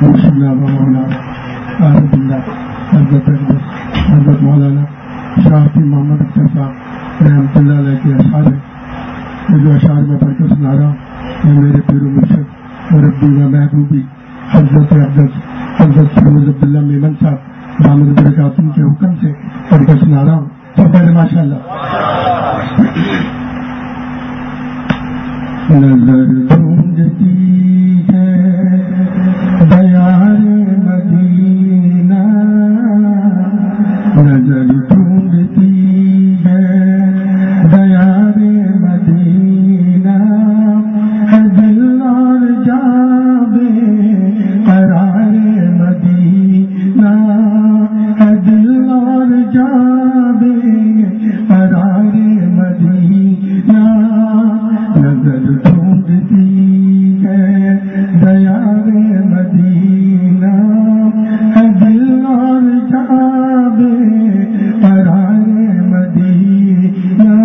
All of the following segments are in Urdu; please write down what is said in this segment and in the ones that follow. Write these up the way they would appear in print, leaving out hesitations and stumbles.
حضرت مولانا شاہی محمد اختر صاحب رحمۃ اللہ علیہ کے اشعار ہیں. یہ جو اشعار میں پڑھ کر سنا رہا ہوں یہ میرے پیر و مرشد مربی و محبوبی حضرت فیروز عبداللہ میمن صاحب دامت برکاتہم کے حکم سے پڑھ کر سنا رہا ہوں. سب پہلے ماشاء اللہ. نظر ڈھونڈتی ہے دیار مدینہ، نظر ڈھونڈتی ہے دیار مدینہ، ہے دل اور جاں بے قرار مدینہ، ہے دل اور جاں بے قرار مدینہ، نظر ڈھونڈتی ہے دیار مدینہ، ہے دل اور جاں بے قرار مدینہ.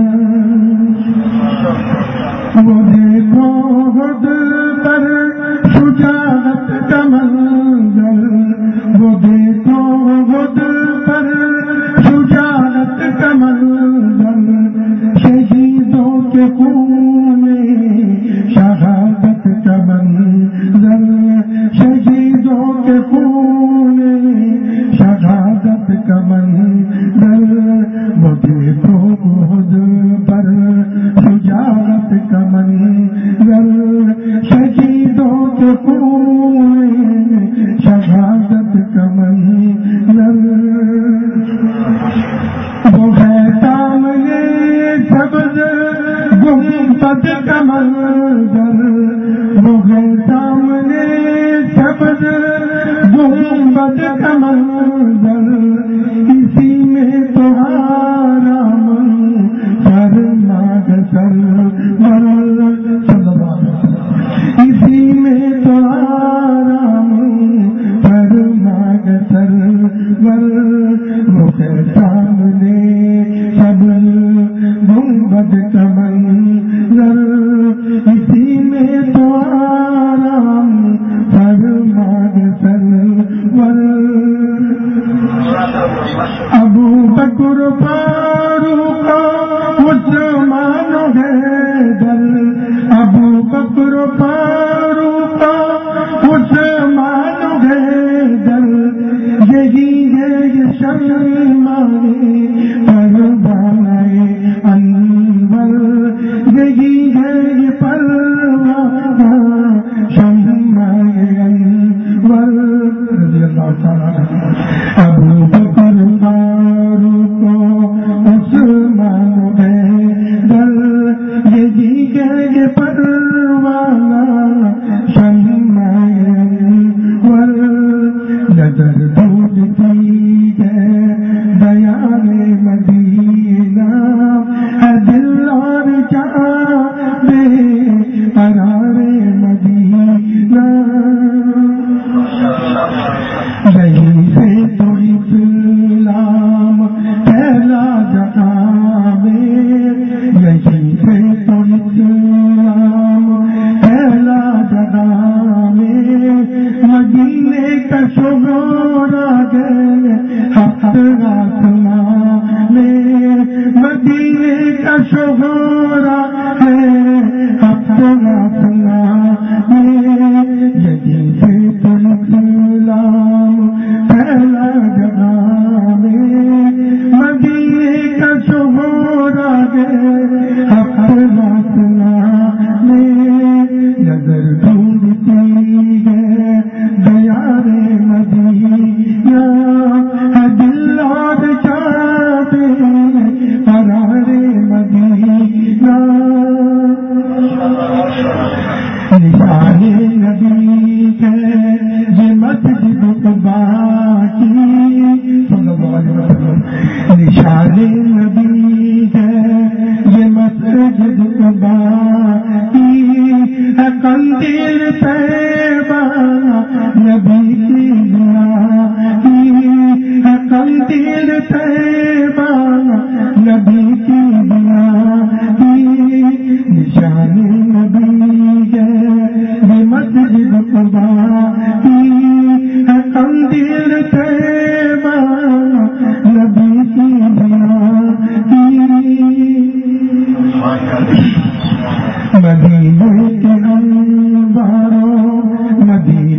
وہ دیکھو خود پر شجاعت کا منظر، وہ دیکھو خود پر شجاعت کا منظر، شہیدوں کے خون شہادت کا منظر، شہیدوں کے خون شہادت کا منظر، وہ دیکھو خود پر شجاعت کا منظر، شہیدوں کے خون شہادت کا منظر. وہ ہے سامنے سبز گنبد کا منظر، وہ ہے سامنے سبز گنبد کا منظر، اسی میں تو آرام فرما سرور صلی اللہ علیہ وسلم، اسی میں تو آرام فرما سرور. وہ ہے سامنے سبز گنبد کا منظر، اسی میں تو آرام فرما سرور. ابو بکر فاروق عثمان حیدر، ابو بکر فاروق عثمان حیدر، یہی ہے یہ شمع پروانہ انور، یہی ہے یہ پروانہ شمع انور رضی اللہ تعالیٰ. ابو بکر فاروق عثمان حیدر، یہی ہے یہ پروانہ شمع انور. نظر ڈھونڈتی ہے دیار مدینہ، ہے دل اور جاں بے قرار مدینہ. یہیں سے تو اسلام پھیلا جہاں میں، یہیں سے تو اسلام پھیلا جہاں میں، مدینے کا شعور آ گئے حق آسمان میں، مدینے کا شعور آ گئے حق آسمان میں. یہیں سے تو اسلام پھیلا جہاں میں، مدینے کا شعور آ گئے حق آسمان میں. نظر ڈھونڈتی ہے دیار مدینہ، ہے دل اور جاں بے قرار مدینہ. نشان نبی ہے یہ مسجد قبا کی صلی اللہ علیہ وسلم، نشان نبی ہے یہ مسجد قبا کی، ہے قندیل طیبہ نبی کی کی، ہے قندیل طیبہ نبی کی کی. نشان نبی ہے یہ مسجد قبا کی،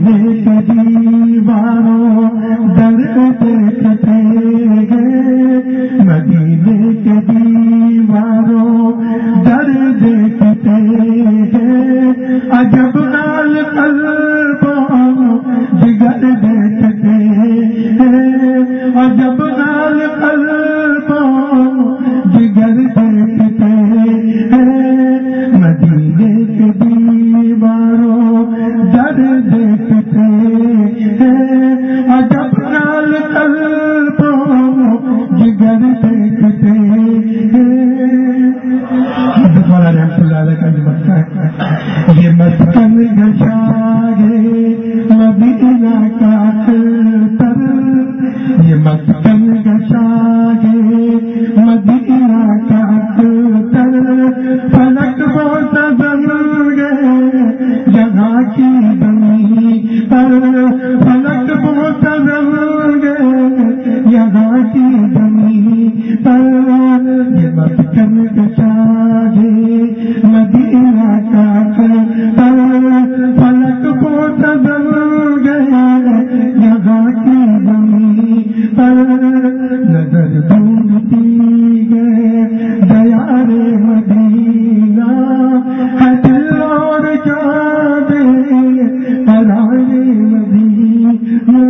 کے دیواروں در دیکھتے ہیں، مدینے کے دیواروں در دیکھتے ہیں، عجب حال قلبوں جگر دیکھتے ہیں، عجب حال قلبوں جگر دیکھتے ہیں، مدینے کے دیواروں در دیکھتے ہیں، عجب حال قلبوں جگر دیکھتے ہیں۔ دوبارہ رحمت اللہ علیہ کا مسئلہ ہے، یہ مسکن گشاگے مدینہ کا اختر، یہ مسکن گشاگے مدینہ کا اختر، فلک وہ سزل گئے جگہ کی زمین پر، فلک وہ سزل گئے جگہ کی زمین پر، یہ مسکن گشاگے مدینہ کا اختر، فلک وہ سزل گئے جگہ کی زمین پر، نظر ڈھونڈتی گئے دیار مدینہ، ہے دل اور جانے پرائے مدینہ۔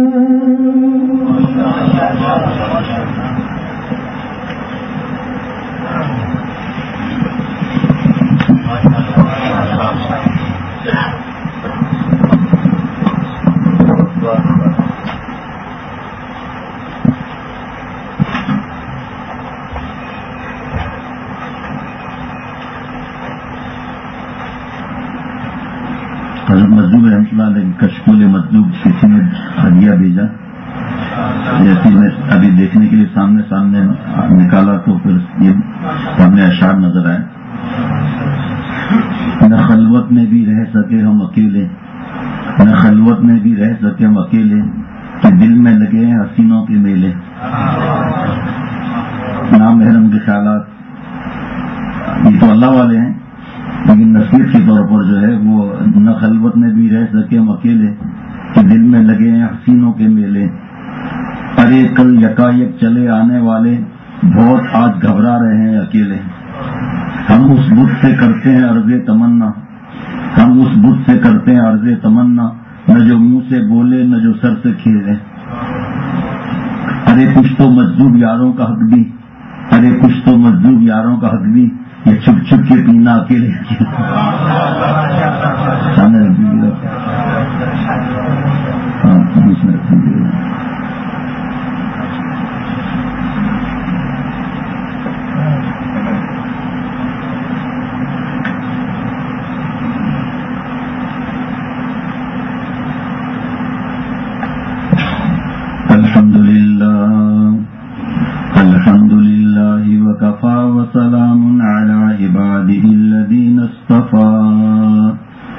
مطلوب رحمۃ اللہ علیہ کشکول مطلوب کسی نے ہدیہ بھیجا، جیسے میں ابھی دیکھنے کے لیے سامنے نکالا تو پھر یہ سامنے اشعار نظر آئے، نہ خلوت میں بھی رہ سکے ہم اکیلے، نہ خلوت میں بھی رہ سکے ہم اکیلے، کہ دل میں لگے ہیں حسینوں کے میلے، نامحرم کے خیالات یہ تو اللہ والے ہیں، لیکن نصیحت کے طور پر جو ہے وہ نہ خلوت میں بھی رہ سکے ہم اکیلے، کہ دل میں لگے ہیں حسینوں کے میلے، ارے کل یکایک چلے آنے والے، بہت آج گھبرا رہے ہیں اکیلے، ہم اس بت سے کرتے ہیں عرض تمنا، ہم اس بت سے کرتے ہیں عرض تمنا، نہ جو منہ سے بولے نہ جو سر سے کھیلے، ارے کچھ تو مجذوب یاروں کا حق بھی، ارے کچھ تو مجذوب یاروں کا حق بھی، یہ چھپ چھپ کے پینا اکیلے، الحمد للہ وکفى وسلام علی عباده الذین اصطفى،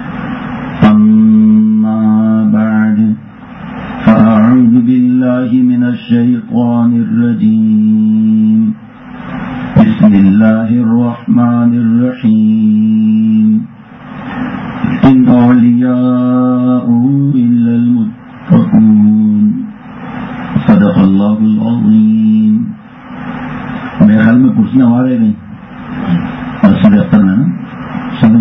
اما بعد فاعوذ باللہ من الشیطان الرجیم، بسم اللہ الرحمن الرحیم، ان اولیاء الا المتقون، صدق اللہ العظیم۔ میرے خیال میں کرسیاں وہاں رہ گئی مسجد اختر میں نا، چلو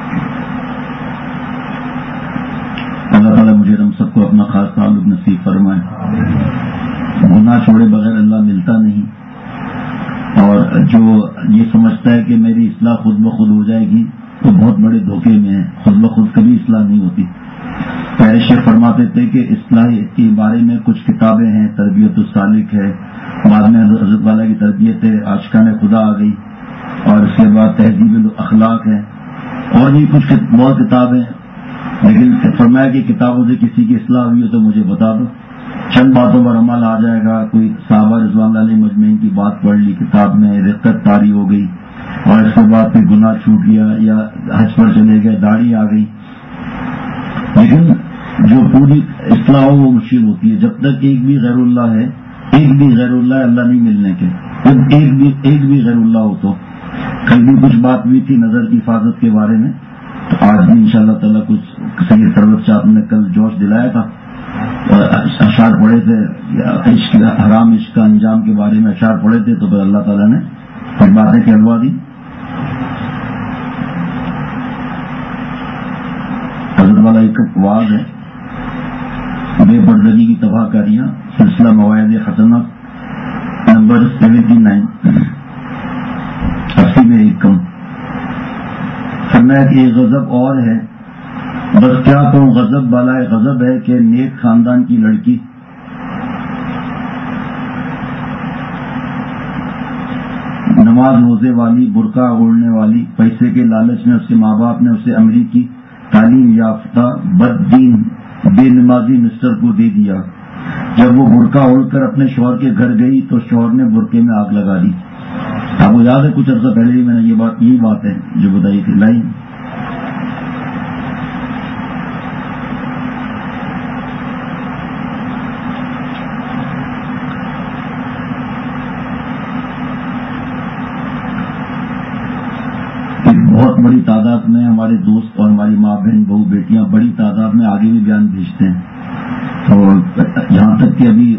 اللہ تعالیٰ مجھے ہم سب کو اپنا خاص تعلق نصیب فرمائے، گناہ چھوڑے بغیر اللہ ملتا نہیں، اور جو یہ سمجھتا ہے کہ میری اصلاح خود بخود ہو جائے گی تو بہت بڑے دھوکے میں ہے، خود بخود کبھی اصلاح نہیں ہوتی۔ پہلے شیخ فرماتے تھے کہ اصلاح کے بارے میں کچھ کتابیں ہیں، تربیت السالک ہے، بعد میں حضرت والا کی تربیت ہے، عاشقان خدا آ گئی، اور اس کے بعد تہذیب الاخلاق ہے، اور بھی کچھ بہت کتابیں، لیکن فرمایا کہ کتابوں سے کسی کی اصلاح ہوئی ہو تو مجھے بتا دو، چند باتوں پر عمل آ جائے گا۔ کوئی صحابہ رضوان اللہ علیہ مجمعین کی بات پڑھ لی کتاب میں، رقت طاری ہو گئی، اور اس کے بعد پھر گناہ چھوٹ گیا یا حج پر چلے گئے، داڑھی آ گئی، لیکن جو پوری اصلاح ہو وہ مشکل ہوتی ہے۔ جب تک ایک بھی غیر اللہ ہے، ایک بھی غیر اللہ اللہ نہیں ملنے کے، جب ایک بھی غیر اللہ ہو تو۔ کل بھی کچھ بات ہوئی تھی نظر کی حفاظت کے بارے میں، تو آج بھی انشاءاللہ تعالیٰ کچھ سید سرور صاحب نے کل جوش دلایا تھا اور اشعار پڑھے تھے، عشق حرام عشق کا انجام کے بارے میں اشعار پڑھے تھے، تو پھر اللہ تعالیٰ نے کچھ باتیں کہلوا دی. حضرت والا ایک واضح ہے، بے پردگی کی تباہ کاریاں، سلسلہ مواعظ حسنہ نمبر 79، 80 میں ایک کم. فرمایا کہ یہ غضب اور ہے، بس کیا کہوں غضب بالائے غضب ہے کہ نیک خاندان کی لڑکی نماز روزے والی، برقع اوڑھنے والی، پیسے کے لالچ میں اس کے ماں باپ نے اسے امریکی تعلیم یافتہ بد دین بے نمازی مسٹر کو دے دیا. جب وہ برقع اوڑھ کر اپنے شوہر کے گھر گئی تو شوہر نے برقعے میں آگ لگا دی. آپ کو یاد ہے کچھ عرصہ پہلے ہی میں نے یہی بات ہے جو بتائی تھی لائی. بہت بڑی تعداد میں ہمارے دوست اور ہماری ماں بہن بہو بیٹیاں بڑی تعداد میں آگے بھی بیان بھیجتے ہیں. تو یہاں تک کہ ابھی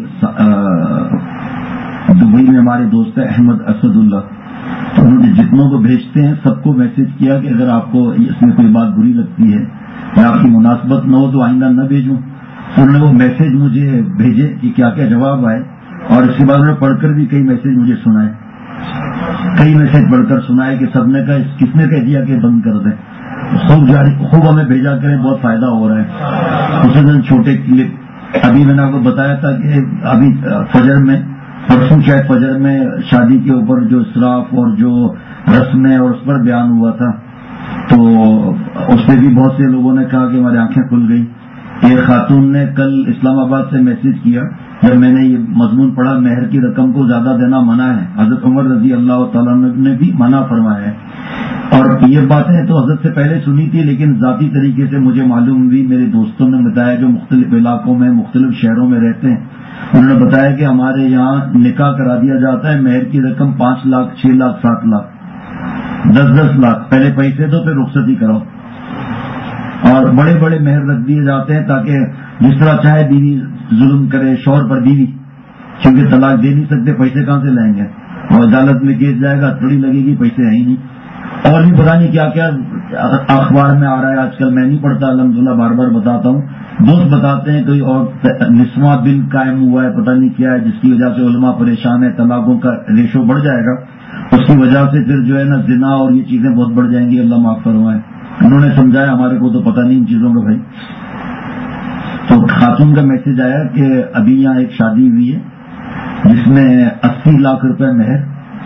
دبئی میں ہمارے دوست ہیں احمد اسد اللہ، تو انہوں نے جتنوں کو بھیجتے ہیں سب کو میسج کیا کہ اگر آپ کو اس میں کوئی بات بری لگتی ہے یا آپ کی مناسبت نہ ہو تو آئندہ نہ بھیجوں. تو انہوں نے وہ میسج مجھے بھیجے کہ کیا کیا جواب آئے، اور اس کے بعد انہوں نے پڑھ کر بھی کئی میسج مجھے سنائے، کئی میسج پڑھ کر سنائے کہ سب نے کہا کس نے کہہ دیا کہ بند کر دیں. خوب ہمیں بھیجا کریں، بہت فائدہ ہو رہا ہے. اسی دن چھوٹے کلپ ابھی میں نے آپ کو بتایا تھا کہ ابھی فجر میں پرسوں شاید فجر میں شادی کے اوپر جو اسراف اور جو رسمیں اور اس پر بیان ہوا تھا، تو اس سے بھی بہت سے لوگوں نے کہا کہ ہماری آنکھیں کھل گئی. ایک خاتون نے کل اسلام آباد سے میسج کیا جب میں نے یہ مضمون پڑھا مہر کی رقم کو زیادہ دینا منع ہے، حضرت عمر رضی اللہ تعالیٰ نے بھی منع فرمایا ہے. اور یہ باتیں تو حضرت سے پہلے سنی تھی، لیکن ذاتی طریقے سے مجھے معلوم ہوئی، میرے دوستوں نے بتایا جو مختلف علاقوں میں مختلف شہروں میں رہتے ہیں، انہوں نے بتایا کہ ہمارے یہاں نکاح کرا دیا جاتا ہے، مہر کی رقم 5 لاکھ 6 لاکھ 7 لاکھ 10 لاکھ، پہلے پیسے دو پھر رخصتی کراؤ، اور بڑے بڑے مہر رکھ دیے جاتے ہیں تاکہ جس طرح چاہے بیوی ظلم کرے شوہر پر بیوی، کیونکہ طلاق دے نہیں سکتے، پیسے کہاں سے لائیں گے، اور عدالت میں کیس جائے گا تھوڑی لگے گی، پیسے ہیں ہی نہیں. اور بھی پتہ نہیں کیا کیا اخبار میں آ رہا ہے آج کل، میں نہیں پڑھتا الحمدللہ، بار بار بتاتا ہوں، دوست بتاتے ہیں کوئی اور نسواں بل قائم ہوا ہے، پتہ نہیں کیا ہے، جس کی وجہ سے علماء پریشان ہے، طلاقوں کا ریشو بڑھ جائے گا، اس کی وجہ سے پھر جو ہے نا زنا اور یہ چیزیں بہت بڑھ جائیں گی، اللہ معاف فرمائے. انہوں نے سمجھایا، ہمارے کو تو پتہ نہیں ان چیزوں کا بھائی. تو خاتون کا میسج آیا کہ ابھی یہاں ایک شادی ہوئی ہے جس میں 80 لاکھ روپے مہر،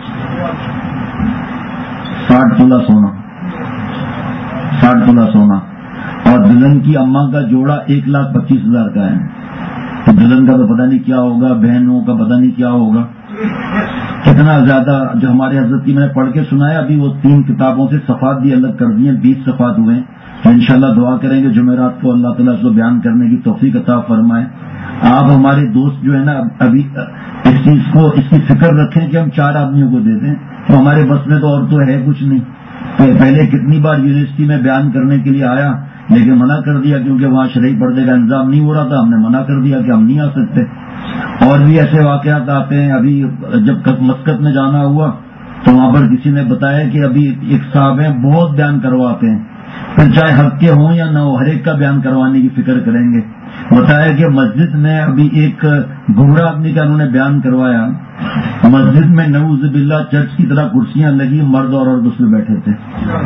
60 تولہ سونا، 60 تولہ سونا، اور دلہن کی اماں کا جوڑا 1,25,000 کا ہے. تو دلہن کا تو پتہ نہیں کیا ہوگا، بہنوں کا پتہ نہیں کیا ہوگا، کتنا زیادہ. جو ہمارے حضرت کی میں نے پڑھ کے سنایا، ابھی وہ 3 کتابوں سے صفحات بھی الگ کر دیے، 20 صفحات ہوئے ہیں. تو انشاءاللہ دعا کریں گے جمعرات کو اللہ تعالیٰ اس کو بیان کرنے کی توفیق عطا فرمائے. آپ ہمارے دوست جو ہے نا ابھی اس چیز کو، اس کی فکر رکھیں کہ ہم 4 آدمیوں کو دے دیں، تو ہمارے بس میں تو اور تو ہے کچھ نہیں. پہلے کتنی بار یونیورسٹی میں بیان کرنے کے لیے آیا، لیکن منع کر دیا کیونکہ وہاں شرعی پردے کا انتظام نہیں ہو رہا تھا، ہم نے منع کر دیا کہ ہم نہیں آ سکتے. اور بھی ایسے واقعات آتے ہیں. ابھی جب مسقط میں جانا ہوا تو وہاں پر کسی نے بتایا کہ ابھی ایک صاحب ہیں بہت بیان کرواتے ہیں، پھر چاہے حق کے ہوں یا نہ ہو ہر ایک کا بیان کروانے کی فکر کریں گے. بتایا کہ مسجد میں ابھی ایک گمراہ آدمی کا انہوں نے بیان کروایا، مسجد میں نعوذ باللہ چرچ کی طرح کرسیاں لگی، مرد اور عورت اس میں بیٹھے تھے،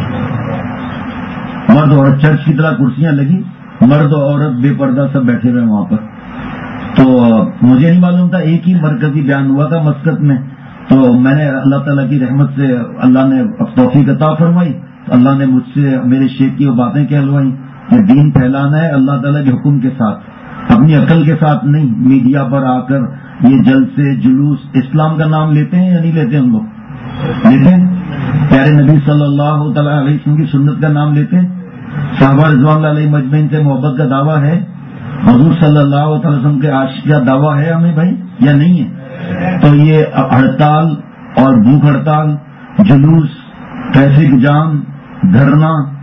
مرد اور چرچ کی طرح کرسیاں لگی، مرد اور عورت بے پردہ سب بیٹھے ہوئے وہاں پر. تو مجھے نہیں معلوم تھا، ایک ہی مرکزی بیان ہوا تھا مسقط میں. تو میں نے اللہ تعالیٰ کی رحمت سے اللہ نے توفیق عطا فرمائی، اللہ نے مجھ سے میرے شیخ کی وہ باتیں کہلوائیں کہ دین پھیلانا ہے اللہ تعالیٰ کے حکم کے ساتھ، اپنی عقل کے ساتھ نہیں. میڈیا پر آ کر یہ جلسے جلوس، اسلام کا نام لیتے ہیں یا نہیں لیتے؟ ہم لوگ لیتے ہیں. پیارے نبی صلی اللہ تعالیٰ علیہ وسلم کی سنت کا نام لیتے ہیں. صحابہ رضوان اللہ علیہ مجمعین سے محبت کا دعویٰ ہے، حضور صلی اللہ تعالی وسلم کے عاشق کا دعویٰ ہے ہمیں بھائی یا نہیں ہے؟ تو یہ ہڑتال اور بھوک ہڑتال، جلوس، ٹریفک جام، دھرنا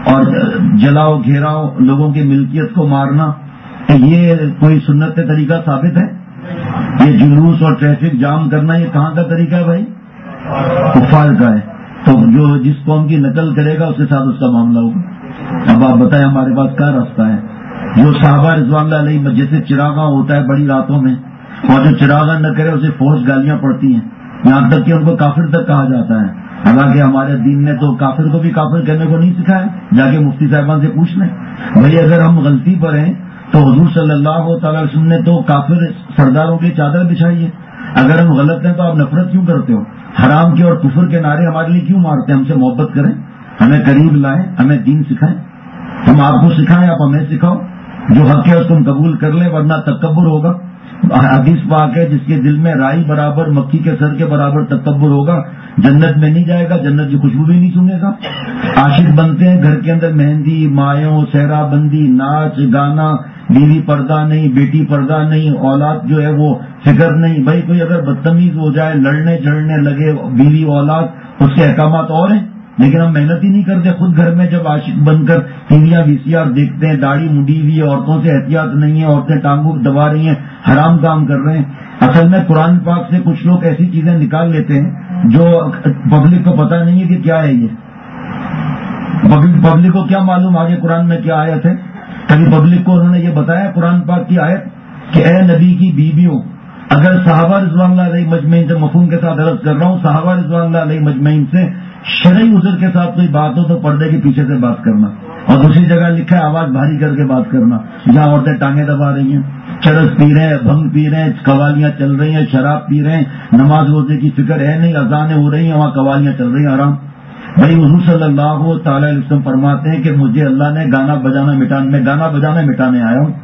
اور جلاؤ گھیراؤ لوگوں کی ملکیت کو مارنا، یہ کوئی سنت طریقہ ثابت ہے؟ یہ جلوس اور ٹریفک جام کرنا یہ کہاں کا طریقہ ہے بھائی؟ کفار کا ہے۔ تو جو جس قوم کی نقل کرے گا اس کے ساتھ اس کا معاملہ ہوگا۔ اب آپ بتائیں ہمارے پاس کیا راستہ ہے؟ جو صحابہ رضوان اللہ علیہ جیسے چراغاں ہوتا ہے بڑی راتوں میں، اور جو چراغاں نہ کرے اسے فوج گالیاں پڑتی ہیں، یہاں تک کہ ان کو کافر تک کہا جاتا ہے۔ حالانکہ ہمارے دین نے تو کافر کو بھی کافر کہنے کو نہیں سکھایا، جا کے مفتی صاحبان سے پوچھ لیں۔ بھائی اگر ہم غلطی پر ہیں تو حضور صلی اللہ تعالی وسلم نے تو کافر سرداروں کی چادر بچھائی ہے، اگر ہم غلط ہیں تو آپ نفرت کیوں کرتے ہو؟ حرام کے اور کفر کے نعرے ہمارے لیے کیوں مارتے ہیں؟ ہم سے محبت کریں، ہمیں قریب لائیں، ہمیں دین سکھائیں، ہم آپ کو سکھائیں، آپ ہمیں سکھاؤ، جو حق ہے اس کو ہم قبول کر لیں، ورنہ تکبر ہوگا۔ حدیث پاک ہے جس کے دل میں رائی برابر مکھی کے سر کے برابر تکبر ہوگا جنت میں نہیں جائے گا، جنت کی خوشبو بھی نہیں سنے گا۔ عاشق بنتے ہیں گھر کے اندر مہندی، مایوں، سہرا بندی، ناچ گانا، بیوی پردہ نہیں، بیٹی پردہ نہیں، اولاد جو ہے وہ فکر نہیں۔ بھائی کوئی اگر بدتمیز ہو جائے، لڑنے جڑنے لگے بیوی اولاد، اس کے احکامات اور ہیں، لیکن ہم محنت ہی نہیں کرتے۔ خود گھر میں جب عاشق بن کر ٹیویاں VCR دیکھتے ہیں، داڑھی مڈی ہوئی ہے، عورتوں سے احتیاط نہیں ہے، عورتیں ٹانگوں دبا رہی ہیں، حرام کام کر رہے ہیں۔ اصل میں قرآن پاک سے کچھ لوگ ایسی چیزیں نکال لیتے ہیں جو پبلک کو پتہ نہیں ہے کہ کیا ہے یہ۔ پبلک کو کیا معلوم آگے قرآن میں کیا آیت ہے؟ کبھی پبلک کو انہوں نے یہ بتایا قرآن پاک کی آیت کہ اے نبی کی بیویوں، اگر صحابہ رضوان اللہ علیہ مجمعین سے، مفہوم کے ساتھ عرض کر رہا ہوں، صحابہ رضوان اللہ علیہ مجمعین سے شرعی عذر کے ساتھ کوئی بات ہو تو پردے کے پیچھے سے بات کرنا، اور دوسری جگہ لکھا ہے آواز بھاری کر کے بات کرنا، جہاں عورتیں ٹانگیں دبا رہی ہیں، چرس پی رہے ہیں، بھنگ پی رہے ہیں، قوالیاں چل رہی ہیں، شراب پی رہے ہیں، نماز روزے کی فکر ہے نہیں، اذانیں ہو رہی ہیں، وہاں قوالیاں چل رہی ہیں، حرام۔ بھائی حضور صلی اللہ تعالی علیہ وسلم فرماتے ہیں کہ مجھے اللہ نے گانا بجانا مٹانے آیا ہوں۔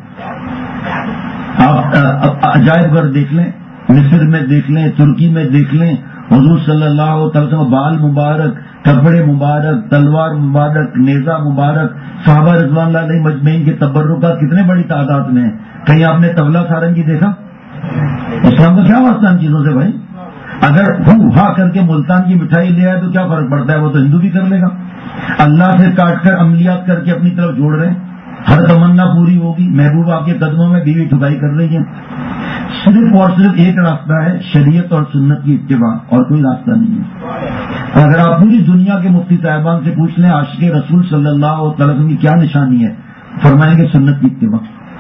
آپ عجائب گھر دیکھ لیں، مصر میں دیکھ لیں، ترکی میں دیکھ لیں، حضور صلی اللہ تعالی وسلم بال مبارک، کپڑے مبارک، تلوار مبارک، نیزہ مبارک، صحابہ رضوان اللہ علیہ مجمعین کے تبرکات کتنے بڑی تعداد میں ہیں۔ کہیں آپ نے طبلہ سارنگی دیکھا؟ اسلام کا کیا واسطہ ان چیزوں سے بھائی؟ اگر ہا کر کے ملتان کی مٹھائی لے آئے تو کیا فرق پڑتا ہے، وہ تو ہندو بھی کر لے گا۔ اللہ سے کاٹ کر عملیات کر کے اپنی طرف جوڑ رہے ہیں، ہر تمنا پوری ہوگی، محبوب آپ کے قدموں میں بیوی ٹھکائی کر رہی ہے۔ صرف اور صرف ایک راستہ ہے، شریعت اور سنت کی اتباع، اور کوئی راستہ نہیں ہے۔ اگر آپ پوری دنیا کے مفتی صاحبان سے پوچھ لیں عاشق رسول صلی اللہ علیہ وسلم کی کیا نشانی ہے، فرمائیں گے سنت کی اتباع۔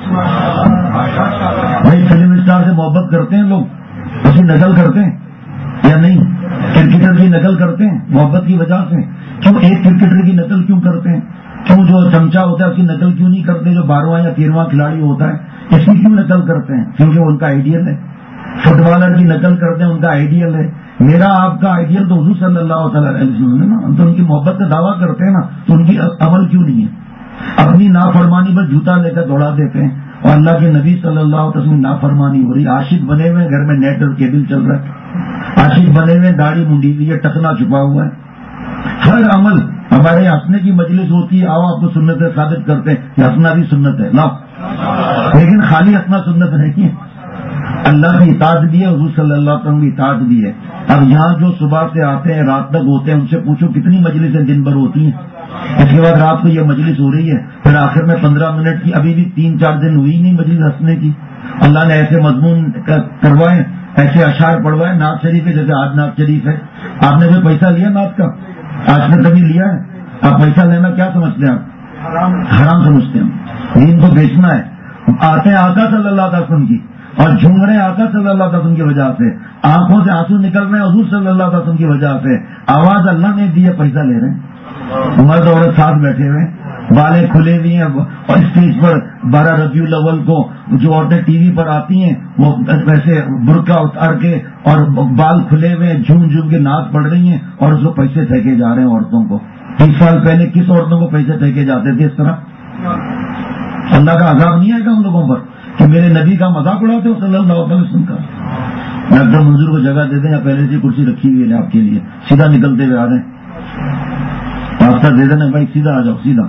بھائی فلم اسٹار سے محبت کرتے ہیں لوگ، اس کی نقل کرتے ہیں یا نہیں؟ کرکٹر کی نقل کرتے ہیں محبت کی وجہ سے، کیوں ایک کرکٹر کی نقل کیوں کرتے ہیں؟ کیوں جو چمچا ہوتا ہے اس کی نقل کیوں نہیں کرتے؟ جو 12واں یا 13واں کھلاڑی ہوتا ہے اس کی کیوں نقل کرتے ہیں؟ کیونکہ ان کا آئیڈیل ہے۔ فٹ بالر کی نقل کرتے ہیں، ان کا آئیڈیل ہے۔ میرا آپ کا آئیڈیل تو حضور صلی اللہ تعالی علیہ وسلم ہے نا، ہم تو ان کی محبت کا دعویٰ کرتے ہیں نا، تو ان کی عمل کیوں نہیں ہے؟ اپنی نافرمانی پر جوتا لے کر دوڑا دیتے ہیں، اور اللہ کے نبی صلی اللہ علیہ وسلم نافرمانی ہو رہی، عاشق بنے ہوئے گھر میں نیٹ اور کیبل چل رہا ہے، عاشق بنے ہوئے داڑھی منڈی ہوئی ہے، ٹکنا چھپا ہوا ہے۔ ہر عمل ہمارے ہنسنے کی مجلس ہوتی ہے، آؤ آپ کو سنت ثابت کرتے ہیں، یہ ہنسنا بھی سنت ہے نا، لیکن خالی ہنسنا سنت نہیں ہے، اللہ کی اطاعت بھی ہے، حضور صلی اللہ علیہ وسلم کی اطاعت بھی ہے۔ اب یہاں جو صبح سے آتے ہیں رات تک ہوتے ہیں، ان سے پوچھو کتنی مجلسیں دن بھر ہوتی ہیں، اس کے بعد رات کو یہ مجلس ہو رہی ہے، پھر آخر میں 15 منٹ کی، ابھی بھی 3-4 دن ہوئی نہیں مجلس ہنسنے کی۔ اللہ نے ایسے مضمون کروائے، ایسے اشعار پڑھوائے، نعت شریف ہے، جیسے آج نعت شریف ہے، آپ نے کوئی پیسہ لیا نعت کا؟ آج نے کبھی لیا ہے؟ آپ پیسہ لینا کیا سمجھتے ہیں؟ آپ حرام سمجھتے ہیں، دین کو بیچنا ہے۔ آتے ہیں آقا صلی اللہ علیہ وسلم کی اور جھوم رہے ہیں آقا صلی اللہ علیہ وسلم کی وجہ سے، آنکھوں سے آنسو نکل رہے ہیں حضور صلی اللہ علیہ وسلم کی وجہ سے، آواز اللہ نے دی ہے، پیسہ لے رہے ہیں، مرد عورت ساتھ بیٹھے ہوئے، بالیں کھلے ہوئی ہیں، اور اسٹیج پر 12 ربیع الاول کو جو عورتیں ٹی وی پر آتی ہیں وہ ویسے برقع اتار کے اور بال کھلے ہوئے جھوم جھوم کے نعت پڑھ رہی ہیں، اور اس کو پیسے پھینکے جا رہے ہیں عورتوں کو۔ 30 سال پہلے کس عورتوں کو پیسے پھینکے جاتے تھے اس طرح؟ اللہ کا عذاب نہیں آئے گا ان لوگوں پر کہ میرے نبی کا مذاق اڑاتے ہو صلی اللہ علیہ وسلم کا؟ ڈاکٹر منظور کو جگہ دے دیں، یا پہلے سے کرسی رکھی ہوئی ہے آپ کے لیے، سیدھا نکلتے ہوئے آ رہے ہیں، راستہ دے دینا بھائی، سیدھا آ جاؤ سیدھا۔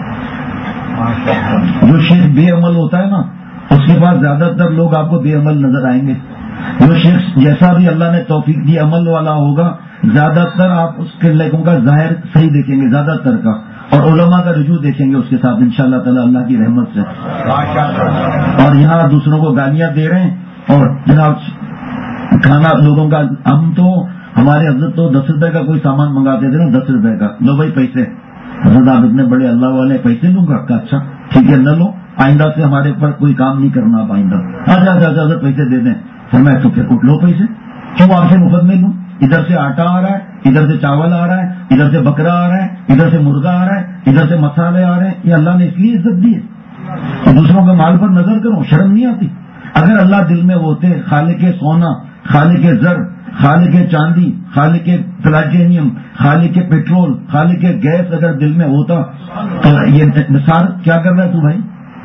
جو شیخ بے عمل ہوتا ہے نا، اس کے پاس زیادہ تر لوگ آپ کو بے عمل نظر آئیں گے۔ جو شیخ جیسا بھی اللہ نے توفیق دی عمل والا ہوگا، زیادہ تر آپ اس کے لوگوں کا ظاہر صحیح دیکھیں گے، زیادہ تر کا، اور علماء کا رجوع دیکھیں گے اس کے ساتھ انشاءاللہ تعالی اللہ کی رحمت سے. اور یہاں دوسروں کو گالیاں دے رہے ہیں اور جناب کھانا لوگوں کا. ہم تو ہمارے حضرت تو 10 روپے کا کوئی سامان منگاتے تھے نا, 10 روپے کا, لو بھائی پیسے. حضرت آپ اتنے بڑے اللہ والے پیسے لوں گا. اچھا ٹھیک ہے نہ لو, آئندہ سے ہمارے اوپر کوئی کام نہیں کرنا آپ آئندہ. اچھا حضرت پیسے دے دیں. میں تو پھر اٹھ لو پیسے, کیوں آپ سے مفت میں لوں؟ ادھر سے آٹا آ رہا ہے, ادھر سے چاول آ رہا ہے, ادھر سے بکرا آ رہا ہے, ادھر سے مرغا آ رہا ہے, ادھر سے مسالے آ رہے ہیں. یہ اللہ نے اس لیے عزت دی ہے کہ دوسروں کے مال پر نظر کرو, شرم نہیں آتی. اگر اللہ دل میں ہوتے خالق سونا, خالق زر, خالق چاندی, خالق پلاٹینیم, خالق پیٹرول, خالق گیس اگر دل میں ہوتا تو یہ نثار کیا کر رہا ہے تو بھائی؟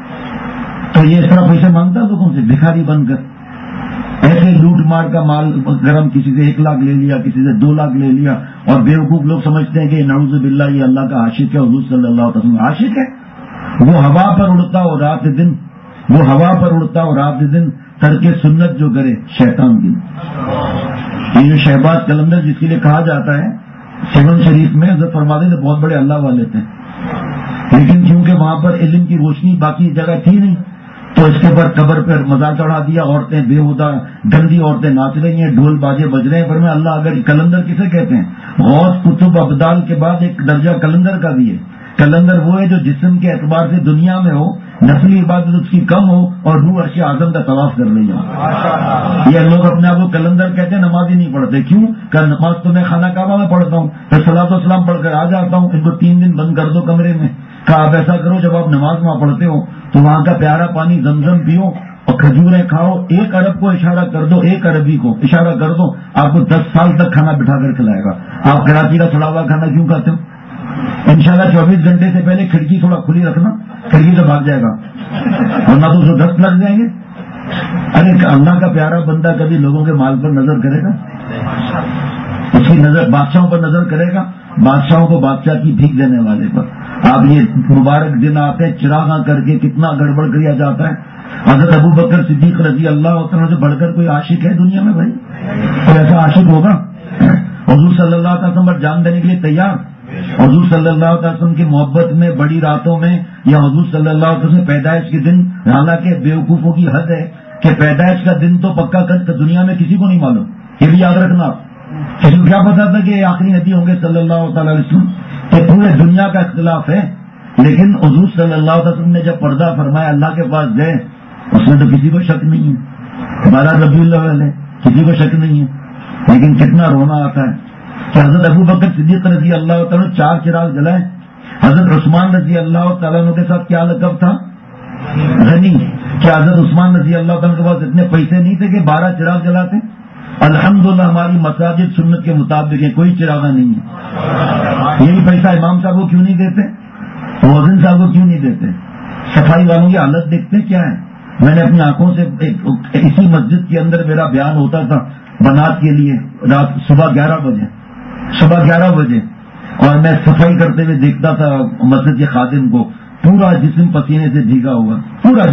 تو یہ اس طرح پیسے مانگتا لوگوں سے بھکاری بن کر. ایسے لوٹ مار کا مال گرم, کسی سے 1 لاکھ لے لیا, کسی سے 2 لاکھ لے لیا, اور بیوقوف لوگ سمجھتے ہیں کہ نعوذ باللہ یہ اللہ کا عاشق ہے, حضور صلی اللہ علیہ وسلم عاشق ہے. وہ ہوا پر اڑتا ہو رات دن, وہ ہوا پر اڑتا ہو رات دن, ترک سنت جو کرے شیطان کی. یہ جو شہباز قلندر جس کے لیے کہا جاتا ہے, 7 شریف میں حضرت فرماتے تھے بہت بڑے اللہ والے تھے, لیکن کیونکہ وہاں پر علم کی روشنی باقی جگہ تھی نہیں تو اس کے اوپر قبر پر مزار چڑھا دیا. عورتیں بےہودہ گندی عورتیں ناچ رہی ہیں, ڈھول باجے بج رہے ہیں. پر میں اللہ اگر قلندر کسے کہتے ہیں؟ غوث کتب ابدال کے بعد ایک درجہ قلندر کا بھی ہے. قلندر وہ ہے جو جسم کے اعتبار سے دنیا میں ہو, نسلی عبادت اس کی کم ہو, اور روح عرش اعظم کا طواف کر رہی ہو. یہ لوگ اپنے آپ کو قلندر کہتے ہیں, نماز ہی نہیں پڑھتے. کیوں کہ نماز تو میں خانہ کعبہ میں پڑھتا ہوں, پھر صلاۃ والسلام پڑھ کر آ جاتا ہوں. ان کو 3 دن بند کر دو کمرے میں. کہا آپ ایسا کرو, جب آپ نماز وہاں پڑھتے ہو تو وہاں کا پیارا پانی زمزم پیو اور کھجوریں کھاؤ. 1 ارب کو اشارہ کر دو, 1 اربی کو اشارہ کر دو, آپ کو 10 سال تک کھانا بٹھا کر کھلائے گا. آپ کراچی کا سڑا ہوا کھانا کیوں کھاتے ہو؟ انشاءاللہ 24 گھنٹے سے پہلے کھڑکی تھوڑا کھلی رکھنا, کھڑکی سے بھاگ جائے گا, ورنہ تو اسے 10 لگ جائیں گے. ارے اللہ کا پیارا بندہ کبھی لوگوں کے مال پر نظر کرے گا؟ اس کی نظر بادشاہوں پر نظر کرے گا, بادشاہوں کو بادشاہ کی بھیک دینے والے پر. آپ یہ مبارک دن آتے ہیں چراغاں کر کے کتنا گڑبڑ کیا جاتا ہے. حضرت ابو بکر صدیق رضی اللہ عنہ سے بڑھ کر کوئی عاشق ہے دنیا میں بھائی؟ کوئی ایسا عاشق ہوگا؟ حضور صلی اللہ علیہ وسلم پر جان دینے کے لیے تیار. حضور صلی اللہ علیہ وسلم کی محبت میں بڑی راتوں میں, یا حضور صلی اللہ علیہ وسلم پیدائش کے دن, حالانکہ بیوقوفوں کی حد ہے کہ پیدائش کا دن تو پکا کر دنیا میں کسی کو نہیں معلوم. یہ بھی یاد رکھنا, کسی کو کیا پتا تھا کہ آخری نبی ہوں گے صلی اللہ تعالی علیہ وسلم؟ کہ پورے دنیا کا اختلاف ہے, لیکن حضور صلی اللہ علیہ وسلم نے جب پردہ فرمایا اللہ کے پاس گئے, اس میں تو کسی کو شک نہیں ہے, 12 ربیع الاول ہے, کسی کو شک نہیں ہے. لیکن کتنا رونا آتا ہے کہ حضرت ابو بکر صدیق رضی اللہ تعالیٰ 4 چراغ جلائے. حضرت عثمان رضی اللہ تعالیٰ عنہ کے ساتھ کیا لقب تھا؟ غنی. کیا حضرت عثمان رضی اللہ تعالیٰ کے پاس اتنے پیسے نہیں تھے کہ 12 چراغ جلاتے؟ الحمدللہ ہماری مساجد سنت کے مطابق ہے, کوئی چراغا نہیں ہے. یہی پیسہ امام صاحب کو کیوں نہیں دیتے, مؤذن صاحب کو کیوں نہیں دیتے؟ صفائی والوں کی حالت دیکھتے کیا ہے. میں نے اپنی آنکھوں سے اسی مسجد کے اندر میرا بیان ہوتا تھا بنات کے لیے, رات صبح 11 بجے, اور میں صفائی کرتے ہوئے دیکھتا تھا مسجد کے خادم کو, پورا جسم پسینے سے بھیگا ہوا, پورا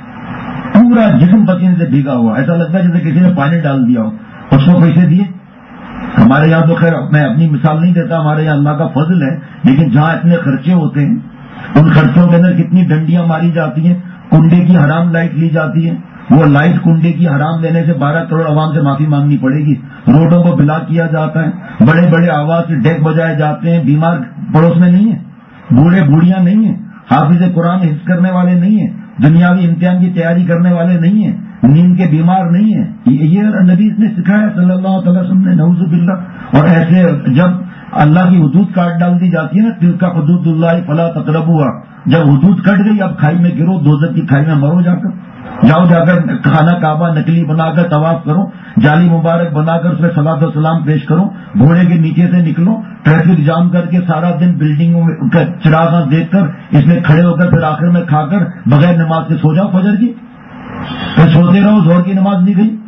جسم پسینے سے بھیگا ہوا, ایسا لگتا ہے جیسے کسی نے پانی ڈال دیا ہو. اس کو پیسے دیے. ہمارے یہاں تو خیر میں اپنی مثال نہیں دیتا, ہمارے یہاں اللہ کا فضل ہے, لیکن جہاں اتنے خرچے ہوتے ہیں ان خرچوں کے اندر کتنی ڈنڈیاں ماری جاتی ہیں. کنڈے کی حرام لائٹ لی جاتی ہے, وہ لائٹ کنڈے کی حرام لینے سے 12 کروڑ عوام سے معافی مانگنی پڑے گی. روڈوں کو بلاک کیا جاتا ہے, بڑے بڑے آواز سے ڈیک بجائے جاتے ہیں. بیمار پڑوس میں نہیں ہے, بوڑھے بوڑھیاں نہیں ہیں, حافظ قرآن حفظ کرنے والے نہیں ہیں, دنیاوی امتحان کی تیاری کرنے والے نہیں ہیں, نیند کے بیمار نہیں ہیں. یہ نبی نے سکھایا صلی اللہ تعالی وسلم نے, نعوذ باللہ. اور ایسے جب اللہ کی حدود کاٹ ڈال دی جاتی ہے نا, تلک حدود اللہ فلا تقربوها, جب حدود کٹ گئی اب کھائی میں گرو, دوزخ کی کھائی میں مرو, جا کر خانہ کعبہ نکلی بنا کر طواف کرو, جالی مبارک بنا کر اس میں صلاۃ و سلام پیش کرو, گھوڑے کے نیچے سے نکلو, ٹریفک جام کر کے سارا دن بلڈنگوں میں چراغاں دیکھ کر اس میں کھڑے ہو کر پھر آخر میں کھا کر بغیر نماز سے سو جاؤ فجر کی, پھر سوتے رہو, زہر کی نماز نہیں گئی.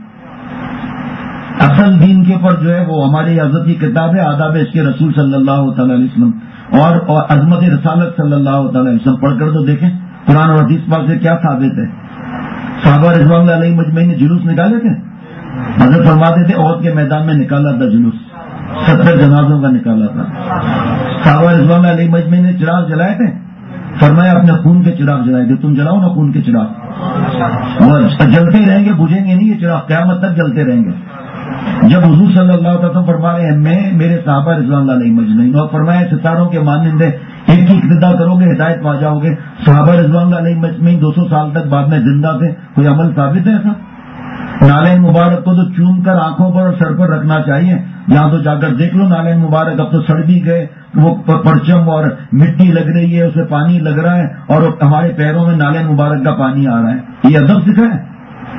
اصل دین کے اوپر جو ہے وہ ہماری حضرت کی کتاب ہے آداب عشق رسول صلی اللہ تعالی علیہ وسلم, اور عظمت رسالت صلی اللہ تعالی علیہ وسلم پڑھ کر تو دیکھیں قرآن اور حدیث پاک سے کیا ثابت ہے. صحابہ رضوان اللہ علیہ مجمعین نے جلوس نکالے تھے, حضرت فرماتے تھے عہد کے میدان میں نکالا تھا جلوس, 70 جنازوں کا نکالا تھا. صحابہ رضوان اللہ علیہ مجمعین نے چراغ جلائے تھے؟ فرمایا اپنے خون کے چراغ جلائے تھے. تم جلاؤ نا خون کے چراغ، وہ جلتے رہیں گے، بجھیں گے نہیں یہ چراغ، قیامت تک جلتے رہیں گے. جب حضور صلی اللہ علیہ وسلم فرما رہے ہیں میں میرے صحابہ رضوان اللہ علیہ مجمعین، اور فرمایا ستاروں کے مانند ایک کی اقتدا کرو گے ہدایت پا جاؤ گے. صحابہ رضوان اللہ علیہ مجمعین 200 سال تک بعد میں زندہ تھے. کوئی عمل ثابت ہے ایسا؟ نالین مبارک کو تو چوم کر آنکھوں پر اور سر پر رکھنا چاہیے. یہاں تو جا کر دیکھ لو نالین مبارک اب تو سڑ بھی گئے، وہ پرچم اور مٹی لگ رہی ہے، اس میں پانی لگ رہا ہے، اور ہمارے پیروں میں نالین مبارک کا پانی آ رہا ہے. یہ ادب سکھا ہے؟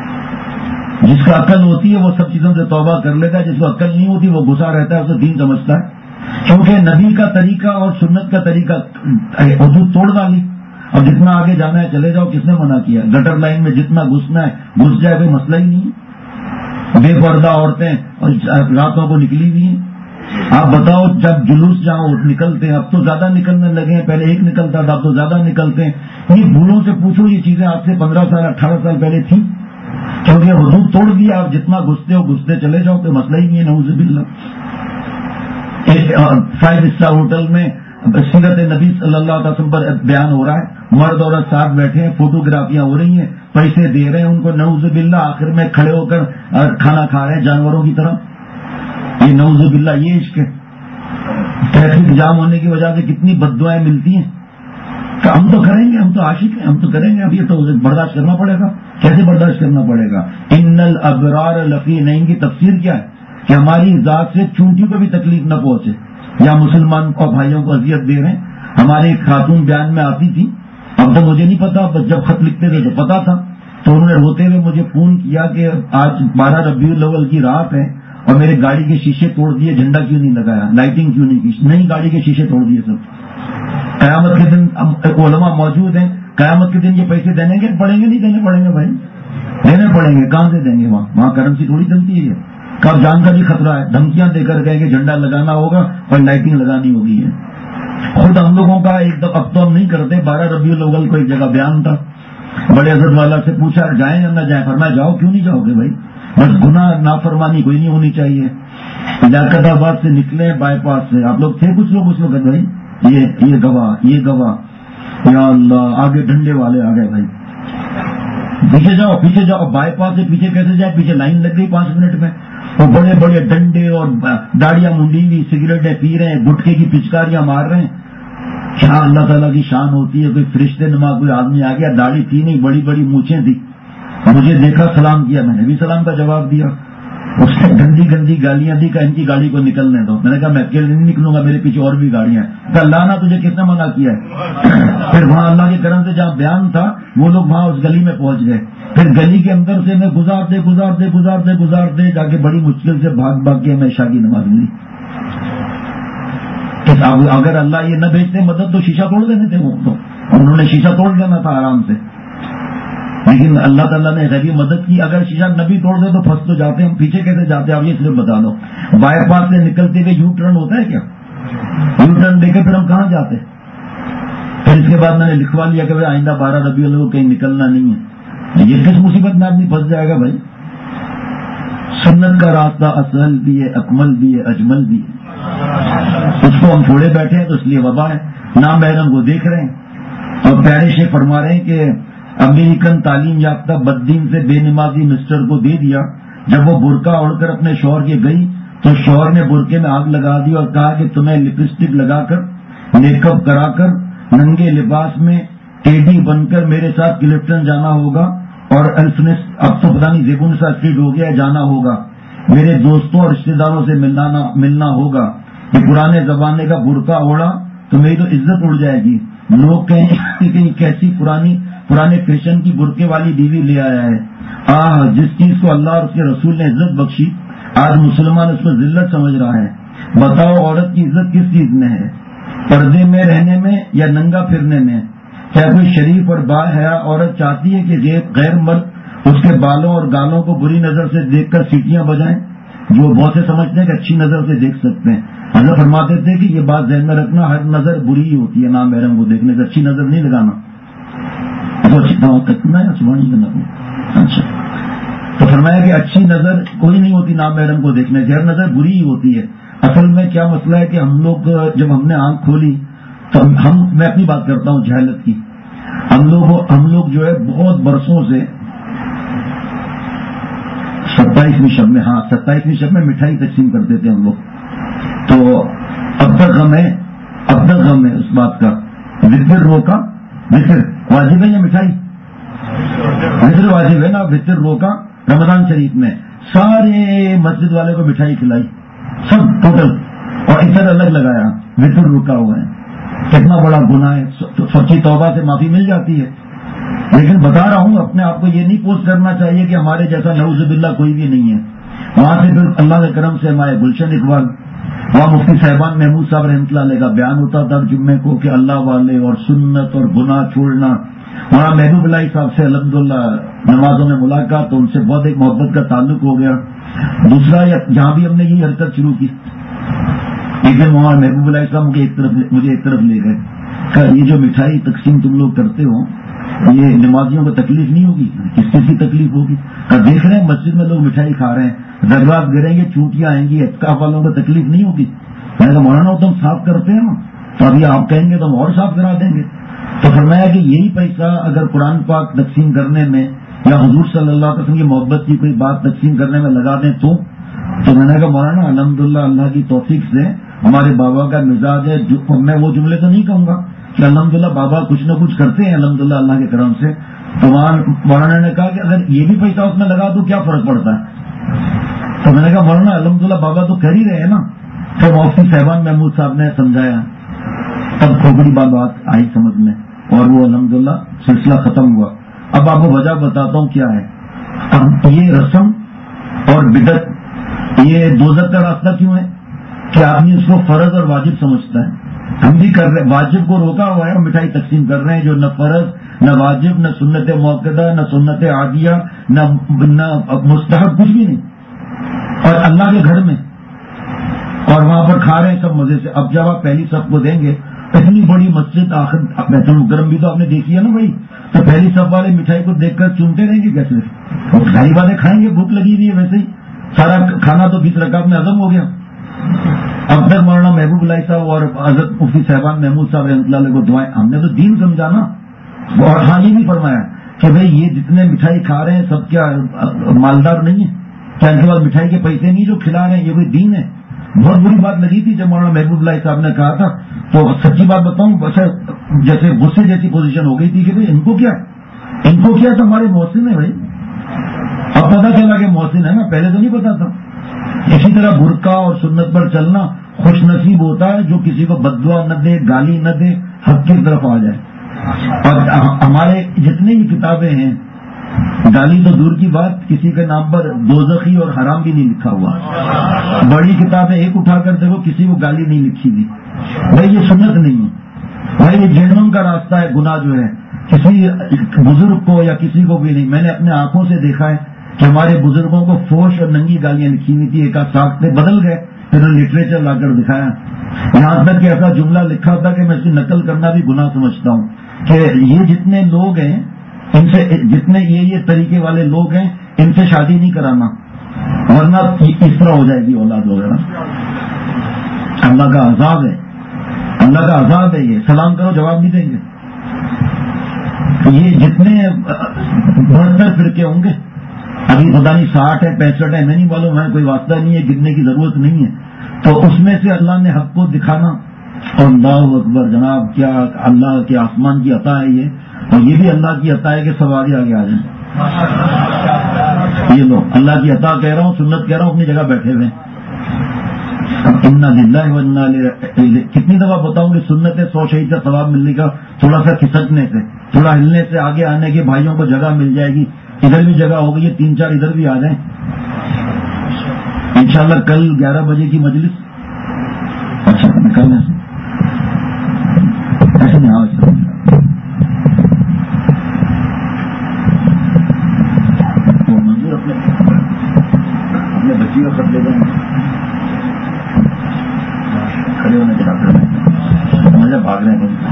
جس کا عقل ہوتی ہے وہ سب چیزوں سے توبہ کر لیتا ہے، جس کو عقل نہیں ہوتی وہ گھسا رہتا ہے، اسے دین سمجھتا ہے. کیونکہ نبی کا طریقہ اور سنت کا طریقہ حدود توڑ ڈالی. اب جتنا آگے جانا ہے چلے جاؤ، کس نے منع کیا؟ گٹر لائن میں جتنا گھسنا ہے گھس جائے، کوئی مسئلہ ہی نہیں ہے. بے پردہ عورتیں راتوں کو نکلی ہوئی ہیں. آپ بتاؤ جب جلوس جہاں نکلتے ہیں، اب تو زیادہ نکلنے لگے ہیں، پہلے ایک نکلتا تھا اب تو زیادہ نکلتے ہیں. یہ بوڑھوں سے پوچھو یہ چیزیں آج سے 15 سال 18 سال پہلے تھیں، کیونکہ حدود توڑ دیا. آپ جتنا گھستے ہو گھستے چلے جاؤ، کوئی مسئلہ ہی نہیں ہے. نعوذ باللہ. ایک 5 اسٹار ہوٹل میں سیرت نبی صلی اللہ علیہ وسلم پر بیان ہو رہا ہے، مرد عورت ساتھ بیٹھے ہیں، فوٹوگرافیاں ہو رہی ہیں، پیسے دے رہے ہیں ان کو، نعوذ باللہ. آخر میں کھڑے ہو کر کھانا کھا رہے ہیں جانوروں کی طرح. یہ نعوذ باللہ یہ عشق ہے. ٹریفک جام ہونے کی وجہ سے کتنی بددعائیں ملتی ہیں. ہم تو کریں گے، ہم تو عاشق ہیں، ہم تو کریں گے. اب یہ تو برداشت کرنا پڑے گا. کیسے برداشت کرنا پڑے گا؟ ان الابرار لفی نعیم کی تفسیر کیا ہے؟ کہ ہماری ذات سے چونٹی کو بھی تکلیف نہ پہنچے. یا مسلمان اور بھائیوں کو اذیت دے رہے ہیں. ہماری ایک خاتون بیان میں آتی تھی، اب تو مجھے نہیں پتا، بس جب خط لکھتے تھے تو پتا تھا. تو انہوں نے روتے ہوئے مجھے فون کیا کہ آج 12 ربیع الاول کی رات ہے اور میرے گاڑی کے شیشے توڑ دیے، جھنڈا کیوں نہیں لگایا، لائٹنگ کیوں نہیں کی؟ نہیں، گاڑی کے شیشے توڑ دیے سب. قیامت کے دن علماء موجود ہیں، قیامت کے دن یہ پیسے دینے کے پڑیں گے؟ نہیں دینے پڑیں گے بھائی، دینے پڑیں گے. کہاں سے دیں گے؟ وہاں کرنسی تھوڑی چلتی ہے. کب جان کا بھی خطرہ ہے، دھمکیاں دے کر گئے کہ جھنڈا لگانا ہوگا اور لائٹنگ لگانی ہوگی ہے. خود ہم لوگوں کا ایک دم اب تو ہم نہیں کرتے. 12 ربیع الاول کو ایک جگہ بیان تھا، بڑے حضرت والا سے پوچھا جائیں یا نہ جائیں؟ فرمایا جاؤ. کیوں نہیں جاؤ گے بھائی؟ بس گناہ نافرمانی کوئی نہیں ہونی چاہیے. لیاقت آباد سے نکلے بائی پاس سے، آپ لوگ تھے کچھ لوگ اس وقت بھائی، یہ گواہ یہ گواہ. یا اللہ، آگے ڈنڈے والے آ گئے بھائی، پیچھے جاؤ پیچھے جاؤ. بائی پاس سے پیچھے کیسے جائے؟ پیچھے لائن لگ گئی 5 منٹ میں. وہ بڑے بڑے ڈنڈے اور داڑیاں منڈی ہوئی، سگریٹیں پی رہے ہیں، گٹکے کی پچکاریاں مار رہے ہیں. کیا اللہ تعالیٰ کی شان ہوتی ہے. کوئی فرشتے نما کوئی آدمی آ گیا، داڑھی تھی نہیں، بڑی بڑی مونچھیں تھی، مجھے دیکھا، سلام کیا، میں نے بھی سلام کا جواب دیا. اس نے گندی گندی گالیاں دی کہ ان کی گاڑی کو نکلنے دو. میں نے کہا میں اکیلے نہیں نکلوں گا، میرے پیچھے اور بھی گاڑیاں ہیں. کہ اللہ نہ تجھے کس نے منع کیا ہے؟ پھر وہاں اللہ کے کرم سے جہاں بیان تھا وہ لوگ وہاں اس گلی میں پہنچ گئے. پھر گلی کے اندر سے میں گزارتے جا کے بڑی مشکل سے بھاگ بھاگ کے میں عشاء کی نماز لی. اگر اللہ یہ نہ بھیجتے مدد تو شیشہ توڑ دینے تھے. وہ تو انہوں نے شیشہ توڑ دینا تھا آرام سے، لیکن اللہ تعالیٰ نے غیبی مدد کی. اگر شیشہ نہ بھی توڑ دے تو پھنس تو جاتے. ہم پیچھے کیسے جاتے؟ اب یہ صرف بتا دو. بائی پاس سے نکلتے ہوئے یو ٹرن ہوتا ہے کیا؟ یو ٹرن دے کے پھر ہم کہاں جاتے؟ پھر اس کے بعد میں نے لکھوا لیا کہ آئندہ 12 ربیع الاول کو کہیں نکلنا نہیں ہے. یہ کس مصیبت میں آدمی پھنس جائے گا بھائی. سنت کا راستہ اصل بھی ہے، اکمل بھی ہے، اجمل بھی ہے. اس کو ہم چھوڑے بیٹھے ہیں تو اس لیے وبا ہے. نام محرم کو دیکھ رہے ہیں اور پیارے شیخ فرما رہے ہیں کہ امریکن تعلیم یافتہ بددین سے بے نمازی مسٹر کو دے دیا. جب وہ برقع اوڑھ کر اپنے شوہر کے گئی تو شوہر نے برقعے میں آگ لگا دی اور کہا کہ تمہیں لپسٹک لگا کر میک اپ کرا کر ننگے لباس میں ٹیڈی بن کر میرے ساتھ کلفٹن جانا ہوگا اور الفنس، اب تو پتہ نہیں زیبونسا اسٹریٹ ہو گیا، جانا ہوگا. میرے دوستوں اور رشتے داروں سے ملنا ہوگا. یہ پرانے زمانے کا برقع اوڑا تو میری تو عزت اڑ جائے گی. لوگ کہیں کہ کیسی پرانے فیشن کی برقعے والی بیوی لے آیا ہے. جس چیز کو اللہ اور اس کے رسول نے عزت بخشی آج مسلمان اس کو ذلت سمجھ رہا ہے. بتاؤ عورت کی عزت کس چیز میں ہے؟ پردے میں رہنے میں یا ننگا پھرنے میں؟ کیا کوئی شریف اور با حیا عورت چاہتی ہے کہ غیر مرد اس کے بالوں اور گالوں کو بری نظر سے دیکھ کر سیٹیاں بجائیں؟ جو بہت سے سمجھتے ہیں کہ اچھی نظر سے دیکھ سکتے ہیں. حضرت فرماتے تھے کہ یہ بات ذہن میں رکھنا، ہر نظر بری ہی ہوتی ہے، نام محرم کو دیکھنے سے اچھی نظر نہیں لگانا. اچھا تو فرمایا کہ اچھی نظر کوئی نہیں ہوتی نام محرم کو دیکھنے سے، ہر نظر بری ہی ہوتی ہے. اصل میں کیا مسئلہ ہے کہ ہم لوگ جب ہم نے آنکھ کھولی تو میں اپنی بات کرتا ہوں جہالت کی. ہم لوگ جو ہے بہت برسوں سے 27ویں شب میں مٹھائی تقسیم کرتے تھے ہم لوگ. تو اب تک غم ہے اس بات کا. وطر روکا، وطر واجب ہے یا مٹھائی؟ وطر واجب ہے نا. وطر روکا رمضان شریف میں سارے مسجد والے کو مٹھائی کھلائی، سب ٹوٹل، اور ادھر الگ لگایا. وطر رکا ہوا ہے. کتنا بڑا گناہ ہے. سچی توبہ سے معافی مل جاتی ہے. لیکن بتا رہا ہوں اپنے آپ کو یہ نہیں پوسٹ کرنا چاہیے کہ ہمارے جیسا نعوذ باللہ کوئی بھی نہیں ہے. وہاں سے پھر اللہ کے کرم سے ہمارے گلشن اقبال، وہاں مفتی صاحبان محمود صاحب رحمۃ اللہ علیہ کا بیان ہوتا تھا جمعے کو کہ اللہ والے اور سنت اور گناہ چھوڑنا. وہاں محبوب اللہ صاحب سے الحمدللہ نمازوں میں ملاقات، تو ان سے بہت ایک محبت کا تعلق ہو گیا. دوسرا جہاں بھی ہم نے یہ حرکت شروع کی، ایک دن وہاں محبوب اللہ صاحب مجھے ایک طرف لے گئے، کہ یہ جو مٹھائی تقسیم تم لوگ کرتے ہو یہ نمازیوں کو تکلیف نہیں ہوگی؟ کس چیز کی تکلیف ہوگی؟ دیکھ رہے ہیں مسجد میں لوگ مٹھائی کھا رہے ہیں، ذرات گریں گے، چوٹیاں آئیں گی، اعتکاف والوں کو تکلیف نہیں ہوگی؟ میں نے کہا مولانا تم صاف کرتے ہیں نا، تو ابھی آپ کہیں گے تو ہم اور صاف کرا دیں گے. تو فرمایا کہ یہی پیسہ اگر قرآن پاک تقسیم کرنے میں یا حضور صلی اللہ علیہ وسلم کی محبت کی کوئی بات تقسیم کرنے میں لگا دیں تو میں نے کہا مولانا الحمدللہ اللہ کی توفیق سے ہمارے بابا کا مزاج ہے. میں وہ جملے تو نہیں کہوں گا کہ الحمدللہ بابا کچھ نہ کچھ کرتے ہیں الحمدللہ اللہ کے کرم سے. تو مولانا نے کہا کہ اگر یہ بھی پیسہ اس میں لگا دوں کیا فرق پڑتا ہے؟ تو میں نے کہا مولانا الحمدللہ بابا تو کر ہی رہے ہیں نا. تو مفتی صاحبان محمود صاحب نے سمجھایا، تب کھوپڑی بات آئی سمجھ میں، اور وہ الحمدللہ سلسلہ ختم ہوا. اب آپ کو وجہ بتاتا ہوں کیا ہے. اب یہ رسم اور بدعت یہ دوزخ کا راستہ کیوں ہے کہ آدمی اس کو فرض اور واجب سمجھتا ہے. ہم بھی کر رہے ہیں، واجب کو روکا ہوا ہے اور مٹھائی تقسیم کر رہے ہیں جو نہ فرض نہ واجب نہ سنت موقدہ نہ سنت عادیہ نہ مستحب، کچھ بھی نہیں، اور اللہ کے گھر میں، اور وہاں پر کھا رہے ہیں سب مزے سے. اب جب آپ پہلی صف کو دیں گے، اتنی بڑی مسجد، آخر بیت المکرم بھی تو آپ نے دیکھی ہے نا بھائی، تو پہلی صف والے مٹھائی کو دیکھ کر چومتے رہیں گے کیسے؟ گھر والے کھائیں گے، بھوک لگی ہوئی ہے ویسے ہی، سارا کھانا تو 20 رکعت میں ہضم ہو گیا. اب تک مولانا محبوب اللہ صاحب اور حضرت مفتی صاحبان محمود صاحب رحمۃ اللہ علیہ کو دعائیں، ہم نے تو دین سمجھانا. اور ہاں یہ بھی فرمایا کہ بھئی یہ جتنے مٹھائی کھا رہے ہیں سب کیا مالدار نہیں ہے؟ کیا ان کے پاس مٹھائی کے پیسے نہیں جو کھلا رہے ہیں؟ یہ کوئی دین ہے؟ بہت بری بات لگی تھی جب مولانا محبوب اللہ صاحب نے کہا تھا. تو سچی بات بتاؤں جیسے غصے جیسی پوزیشن ہو گئی تھی کہ ان کو کیا تو ہمارے محسن ہے بھائی. اب پتا چلا کہ محسن ہے نا، پہلے تو نہیں پتا تھا. اسی طرح برقع اور سنت پر چلنا خوش نصیب ہوتا ہے جو کسی کو بددعا نہ دے، گالی نہ دے، حق کی طرف آ جائے. اور ہمارے جتنے بھی کتابیں ہیں، گالی تو دور کی بات، کسی کے نام پر دوزخی اور حرام بھی نہیں لکھا ہوا. بڑی کتابیں ایک اٹھا کر دیکھو، کسی کو گالی نہیں لکھی ہوئی. بھائی یہ سنت نہیں ہے بھائی، یہ جہنم کا راستہ ہے. گناہ جو ہے کسی بزرگ کو یا کسی کو بھی نہیں. میں نے اپنے آنکھوں سے دیکھا ہے کہ ہمارے بزرگوں کو فوش اور ننگی گالیاں لکھی ہوئی تھی. ایک آدھ ساختے بدل گئے، پھر لٹریچر لا کر دکھایا. یہاں تک کہ ایسا جملہ لکھا تھا کہ میں اس کی نقل کرنا بھی گناہ سمجھتا ہوں کہ یہ جتنے لوگ ہیں ان سے، جتنے یہ طریقے والے لوگ ہیں ان سے شادی نہیں کرانا، ورنہ اس طرح ہو جائے گی اولاد وغیرہ. اللہ کا عذاب ہے، اللہ کا عذاب ہے. یہ سلام کرو جواب نہیں دیں گے. یہ جتنے 72 فرقے ہوں گے، ابھی خدا نہیں 60 ہے 65 ہے، میں نہیں معلوم ہے، کوئی واسطہ نہیں ہے، گننے کی ضرورت نہیں ہے. تو اس میں سے اللہ نے حق کو دکھانا، اور اللہ اکبر جناب، کیا اللہ کے آسمان کی عطا ہے یہ، اور یہ بھی اللہ کی عطا ہے کہ سب آگے آگے آ جائیں. یہ لوگ اللہ کی عطا کہہ رہا ہوں، سنت کہہ رہا ہوں، اپنی جگہ بیٹھے ہوئے. انا للہ و انا الیہ. کتنی دفعہ بتاؤں کہ سنت ہے 100 شہید کا ثواب ملنے کا، تھوڑا سا کھسکنے سے، تھوڑا ہلنے سے آگے آنے کے بھائیوں کو جگہ مل جائے گی. ادھر بھی جگہ ہو گئی ہے، 3-4 ادھر بھی آ جائیں انشاءاللہ. کل 11 بجے کی مجلس. اچھا نکلنے سے ایسے نہیں آ تو منظور اپنے بچی کا خط لے جائیں گے، کھڑے ہونے کے ڈاکٹر مجھے بھاگ رہے ہیں.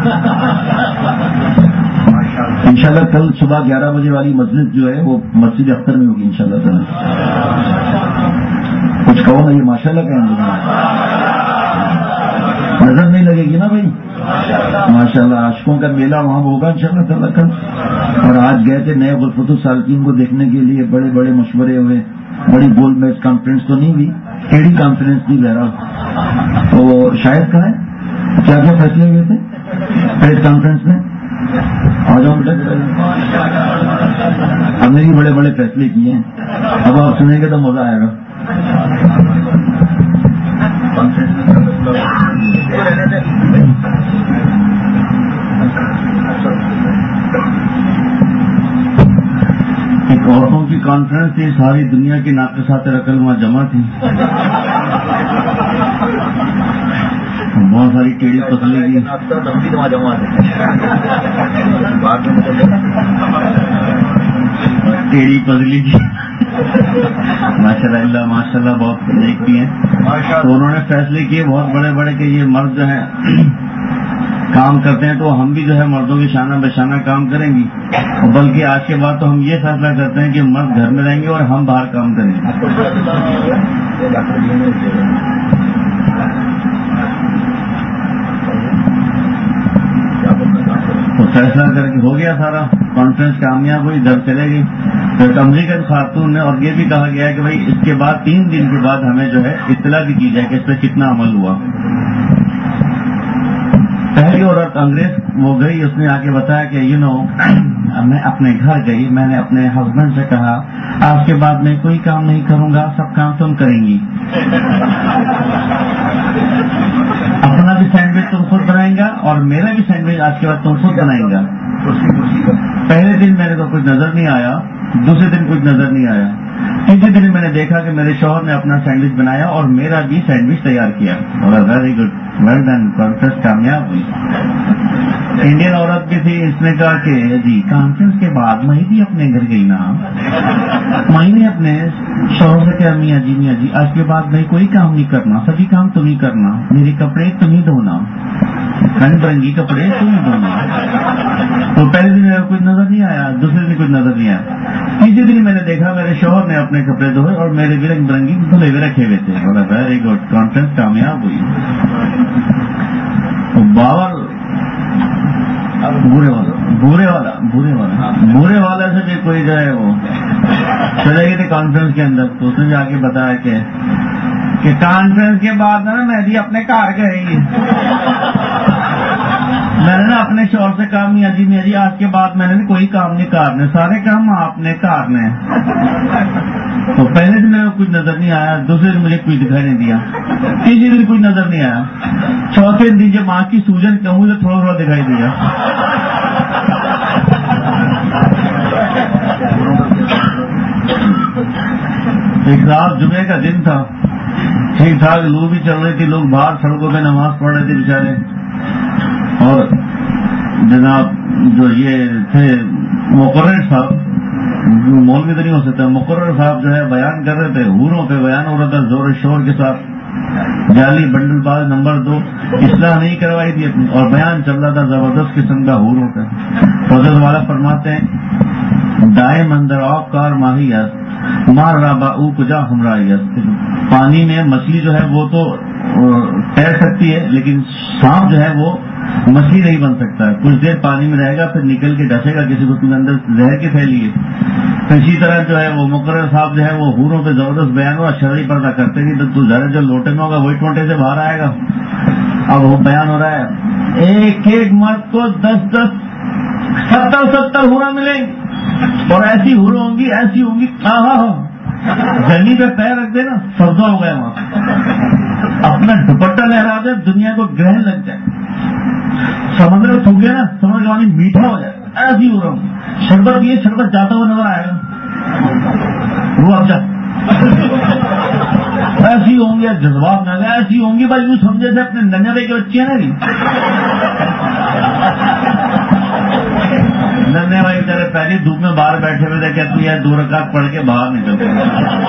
انشاءاللہ کل صبح 11 بجے والی مجلس جو ہے وہ مسجد اختر میں ہوگی انشاءاللہ تعالی. کچھ کہو نا، یہ ماشاءاللہ کہیں گے. نظر نہیں لگے گی نا بھائی؟ ماشاءاللہ عاشقوں کا میلہ وہاں ہوگا انشاءاللہ تعالیٰ کل. اور آج گئے تھے نئے غرفت السالکین کو دیکھنے کے لیے، بڑے بڑے مشورے ہوئے، بڑی گول میز کانفرنس تو نہیں ہوئی، کیڑی کانفرنس تھی بہرحال. تو شاید کہا ہے کیا کیا فیصلے ہوئے تھے پریس کانفرنس میں؟ آ جاؤ بیٹا. ہم نے بھی بڑے بڑے فیصلے کیے ہیں، اب آپ سنیں گے تو مزہ آئے گا. ایک عورتوں کی کانفرنس تھی، ساری دنیا کی ناقصات عقل وہاں جمع تھی. بہت ساری ٹیڑھی پتلی کی ٹیڑھی پتلی کی ماشاء اللہ ماشاء اللہ بہت نیک بھی ہیں. تو انہوں نے فیصلے کیے بہت بڑے بڑے کہ یہ مرد جو ہیں کام کرتے ہیں تو ہم بھی جو ہے مردوں کی شانہ بشانہ کام کریں گی، اور بلکہ آج کے بعد تو ہم یہ فیصلہ کرتے ہیں کہ مرد گھر میں رہیں گے اور ہم باہر کام کریں گے. تو فیصلہ کر کے ہو گیا سارا، کانفرنس کامیاب ہوئی، گھر چلے گئی. پھر امریکن خاتون نے، اور یہ بھی کہا گیا ہے کہ بھائی اس کے بعد 3 دن کے بعد ہمیں جو ہے اطلاع بھی کی جائے کہ اس پہ کتنا عمل ہوا. پہلی عورت انگریز وہ گئی، اس نے آ کے بتایا کہ میں اپنے گھر گئی، میں نے اپنے ہسبینڈ سے کہا آج کے بعد میں کوئی کام نہیں کروں گا، سب کام تم کریں گی، اپنا بھی سینڈوچ تم خود بنائیں گا اور میرا بھی سینڈوچ آج کے بعد تم خود بنائیں گا. پہلے دن میرے کو کچھ نظر نہیں آیا، دوسرے دن کچھ نظر نہیں آیا، تیسرے دن میں نے دیکھا کہ میرے شوہر نے اپنا سینڈوچ بنایا اور میرا بھی سینڈوچ تیار کیا. Very good, well done, conference کامیاب ہوئی. انڈین عورت بھی تھی، اس نے کہا کہ جی کانفرنس کے بعد میں بھی اپنے گھر گئی نا، میں نے اپنے شوہر سے کہا میاں جی آج کے بعد میں کوئی کام نہیں کرنا، سبھی کام تم ہی کرنا، میرے کپڑے تم ہی دھونا، رنگ برنگی کپڑے تم ہی دھونا. تو پہلے دن میرے کچھ نظر نہیں آیا، دوسرے دن کچھ نظر نہیں آیا، تیسرے دن میں نے دیکھا میرے شوہر نے اپنے کپڑے دھوئے اور میرے بھی رنگ برنگی دھلے ہوئے رکھے ہوئے تھے. بولا ویری گڈ، کانفرنس کامیاب ہوئی. تو باور بورے والا سے بھی کوئی جو ہے وہ چلے گئے تھے کانفرنس کے اندر. تو اس نے جا کے بتایا کہ کانفرنس کے بعد نا میں بھی اپنے گھر گئی، میں نے نا اپنے شوہر سے کہا میاں جی آج کے بعد میں نے کوئی کام نہیں کرنے، سارے کام آپ نے کرنے. تو پہلے دن میرے کو کچھ نظر نہیں آیا، دوسرے دن مجھے کچھ دکھائی نہیں دیا، تیسرے دن کچھ نظر نہیں آیا، چوتھے دن جب ماں کی سوجن کہوں تو تھوڑا تھوڑا دکھائی دیا. ایک رات جمعے کا دن تھا، ٹھیک ٹھاک لو بھی چل رہی تھی، لوگ باہر سڑکوں پہ نماز پڑھ رہے تھے بیچارے. اور جناب جو یہ تھے مقرر صاحب، مولوی تو نہیں ہو سکتا، مقرر صاحب جو ہے بیان کر رہے تھے، حوروں پہ بیان ہو رہا تھا زور و شور کے ساتھ، جعلی بنڈل باز نمبر 2، اصلاح نہیں کروائی تھی اپنی، اور بیان چل رہا تھا زبردست قسم کا حوروں کا. حضرت والا فرماتے ہیں دائم اندر آب کار ماہیت مار رابا او کجا ہمراہیت. پانی میں مچھلی جو ہے وہ تو تیر سکتی ہے، لیکن سانپ جو ہے وہ مچھلی نہیں بن سکتا ہے. کچھ دیر پانی میں رہے گا پھر نکل کے ڈسے گا کسی کو تم اندر زہر کے پھیلی ہے. تو اسی طرح جو ہے وہ مقرر صاحب جو ہے وہ حوروں پہ زبردست بیان ہوا، شرعی پردہ کرتے نہیں تو ذرا جو لوٹے میں ہوگا وہی ٹونٹے سے باہر آئے گا. اب وہ بیان ہو رہا ہے ایک ایک مرد کو 10 70 حوریں ملیں گی، اور ایسی حوریں ہوں گی زمین پہ پیر رکھ دے نا سبزہ ہو گیا وہاں، اپنا دوپٹہ لہرا دے دنیا کو گرہن لگ جائے، سمندر میں تھوک گیا نا سمندر کا پانی میٹھا ہو جائے، ایسی ہو رہا ہوں. شربت یہ شربت جاتا ہوا نظر آئے گا، روح افزا ایسی ہوں گی، جذبات میں ایسی ہوں گی بھائی یوں سمجھے تھے اپنے ننیا بھائی کے بچے ہیں نا ننے بھائی بیچارے پہلی دھوپ میں باہر بیٹھے ہوئے تھے، کہتے ہیں 2 رکعت پڑھ کے باہر نکلتے ہیں.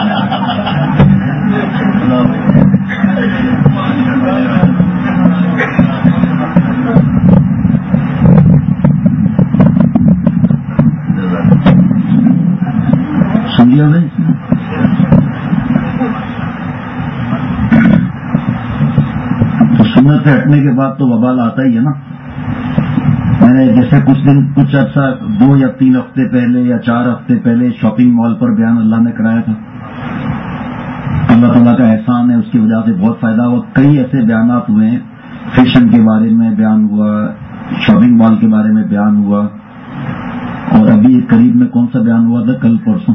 سمجھے بھائی؟ تو سنت سے ہٹنے کے بعد تو وبال آتا ہی ہے نا. میں نے جیسے کچھ عرصہ 2 یا 3 ہفتے پہلے یا 4 ہفتے پہلے شاپنگ مال پر بیان اللہ نے کرایا تھا. اللہ تعالیٰ کا احسان ہے، اس کی وجہ سے بہت فائدہ ہوا. کئی ایسے بیانات ہوئے ہیں، فیشن کے بارے میں بیان ہوا، شاپنگ مال کے بارے میں بیان ہوا، اور ابھی قریب میں کون سا بیان ہوا تھا کل پرسوں،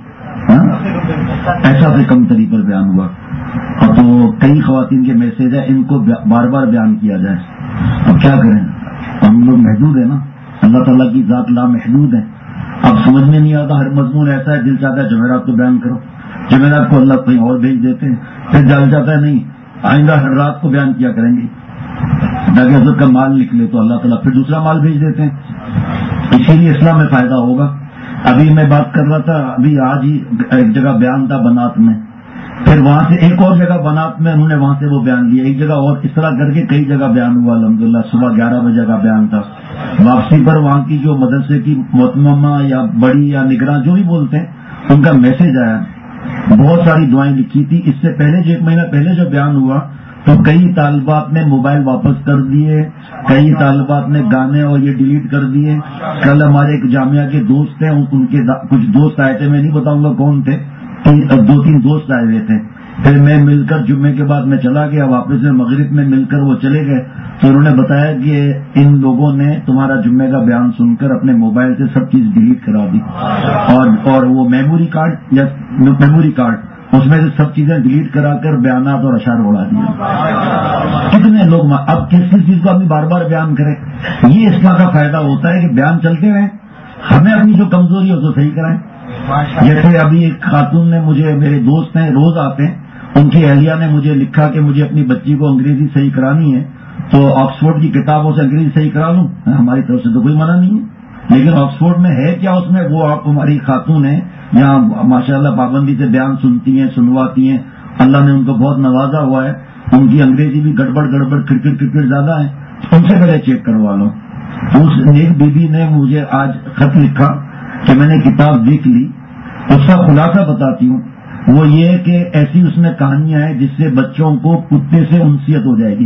ایسا سے کم تری پر بیان ہوا. اور تو کئی خواتین کے میسج ہیں، ان کو بار بار بیان کیا جائے. اب کیا کریں، ہم لوگ محدود ہیں نا، اللہ تعالیٰ کی ذات لامحدود ہے. اب سمجھ میں نہیں آتا، ہر مضمون ایسا ہے، دل چاہتا ہے جمعرات کو بیان کرو، جمعرات کو اللہ کہیں اور بھیج دیتے ہیں، پھر جل جاتا ہے نہیں آئندہ ہر رات کو بیان کیا کریں گے تاکہ حضرت کا مال نکلے، تو اللہ تعالیٰ پھر دوسرا مال بھیج دیتے ہیں. اسی لیے اسلام میں فائدہ ہوگا. ابھی میں بات کر رہا تھا، ابھی آج ہی ایک جگہ بیان تھا بنات میں، پھر وہاں سے ایک اور جگہ بنات میں انہوں نے وہاں سے وہ بیان لیا، ایک جگہ اور، اس طرح کر کے کئی جگہ بیان ہوا. الحمدللہ صبح 11 بجے کا بیان تھا. واپسی پر وہاں کی جو مدرسے کی محترمہ یا بڑی یا نگراں جو بھی بولتے ہیں، ان کا میسج آیا، بہت ساری دعائیں لکھی تھی. اس سے پہلے جو 1 مہینہ پہلے جو بیان ہوا تو کئی طالبات نے موبائل واپس کر دیے، کئی طالبات نے گانے اور یہ ڈیلیٹ کر دیے. کل ہمارے ایک جامعہ کے دوست ہیں، ان کے کچھ دوست آئے تھے، میں نہیں بتاؤں گا کون تھے، 2-3 دوست آئے ہوئے تھے. پھر میں مل کر جمعے کے بعد میں چلا گیا، واپس میں مغرب میں مل کر وہ چلے گئے، تو انہوں نے بتایا کہ ان لوگوں نے تمہارا جمعے کا بیان سن کر اپنے موبائل سے سب چیز ڈیلیٹ کرا دی، اور وہ میموری کارڈ اس میں سے سب چیزیں ڈیلیٹ کرا کر بیانات اور اشعار اڑا دیے. کتنے لوگ اب کس چیز کو ابھی بار بار بیان کریں. یہ اس کا فائدہ ہوتا ہے کہ بیان چلتے رہیں، ہمیں اپنی جو کمزوری ہے اس کو صحیح کرائیں. جیسے ابھی ایک خاتون نے مجھے، میرے دوست ہیں روز آتے ہیں، ان کی اہلیہ نے مجھے لکھا کہ مجھے اپنی بچی کو انگریزی صحیح کرانی ہے، تو آکسفورڈ کی کتابوں سے انگریزی صحیح کرا لوں. ہماری طرف سے تو کوئی منع نہیں ہے، لیکن آکسفورڈ میں ہے کیا، اس میں وہ آپ ہماری خاتون ہیں یہاں ماشاءاللہ پابندی سے بیان سنتی ہیں، سنواتی ہیں، اللہ نے ان کو بہت نوازا ہوا ہے. ان کی انگریزی بھی گڑبڑ کرکٹ زیادہ ہے، ان سے پہلے چیک کروا لو. اس نیک بیوی نے مجھے آج خط لکھا کہ میں نے کتاب دیکھ لی، اس کا خلاصہ بتاتی ہوں. وہ یہ کہ ایسی اس میں کہانیاں ہیں جس سے بچوں کو کتے سے انسیت ہو جائے گی.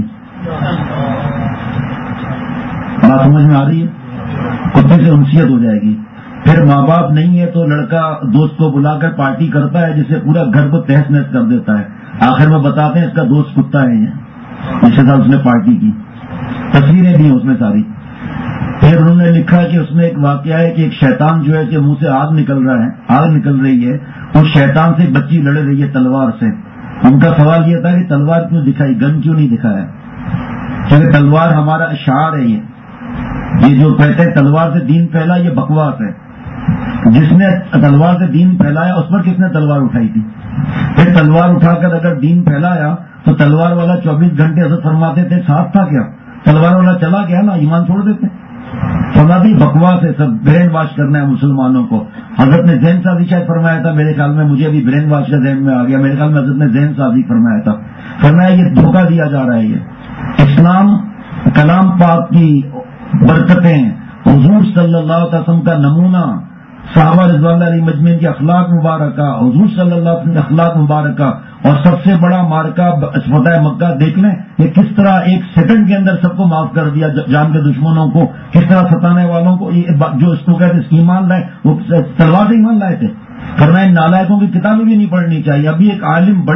بات سمجھ میں آ رہی ہے؟ کتے سے انسیت ہو جائے گی. پھر ماں باپ نہیں ہے تو لڑکا دوست کو بلا کر پارٹی کرتا ہے جس سے پورا گھر کو تہس نہس کر دیتا ہے. آخر میں بتاتے ہیں اس کا دوست کتا ہے، جس کے ساتھ اس نے پارٹی کی، تصویریں دی اس میں ساری. پھر انہوں نے لکھا کہ اس میں ایک واقعہ ہے کہ ایک شیطان جو ہے کہ منہ سے آگ نکل رہی ہے، اس شیطان سے بچی لڑ رہی ہے تلوار سے. ان کا سوال یہ تھا کہ تلوار کیوں دکھائی، گن کیوں نہیں دکھایا؟ کیونکہ تلوار ہمارا اشعار ہے. یہ جو کہتے ہیں تلوار سے دین پھیلا، یہ بکواس ہے. جس نے تلوار سے دین پھیلایا اس پر کس نے تلوار اٹھائی تھی؟ پھر تلوار اٹھا کر اگر دین پھیلایا تو تلوار والا 24 گھنٹے حضرت فرماتے تھے ساتھ تھا کیا؟ تلوار والا چلا گیا نا، ایمان چھوڑ دیتے. فرماتی بکواس ہے، سب برین واش کرنا ہے مسلمانوں کو. حضرت نے ذہن سازی شاید فرمایا تھا، میرے خیال میں، مجھے ابھی برین واش کا ذہن میں آ گیا، میرے خیال میں حضرت نے ذہن سازی فرمایا تھا. فرمایا یہ دھوکہ دیا جا رہا ہے. یہ اسلام کلام پاک کی برکتیں، حضور صلی اللہ علیہ وسلم کا نمونہ، صحابہ رضوان اللہ علیہ مجمعین کی اخلاق مبارکہ، حضور صلی اللہ علیہ وسلم کی اخلاق مبارکہ، اور سب سے بڑا مارکہ فتح مکہ دیکھ لیں کہ کس طرح 1 سیکنڈ کے اندر سب کو معاف کر دیا، جان کے دشمنوں کو، کس طرح ستانے والوں کو. جو اس کو کہتے ایمان لائے، وہ تلوار سے ایمان لائے تھے. فرمایا ان نالائقوں کی کتابیں بھی نہیں پڑھنی چاہیے. ابھی ایک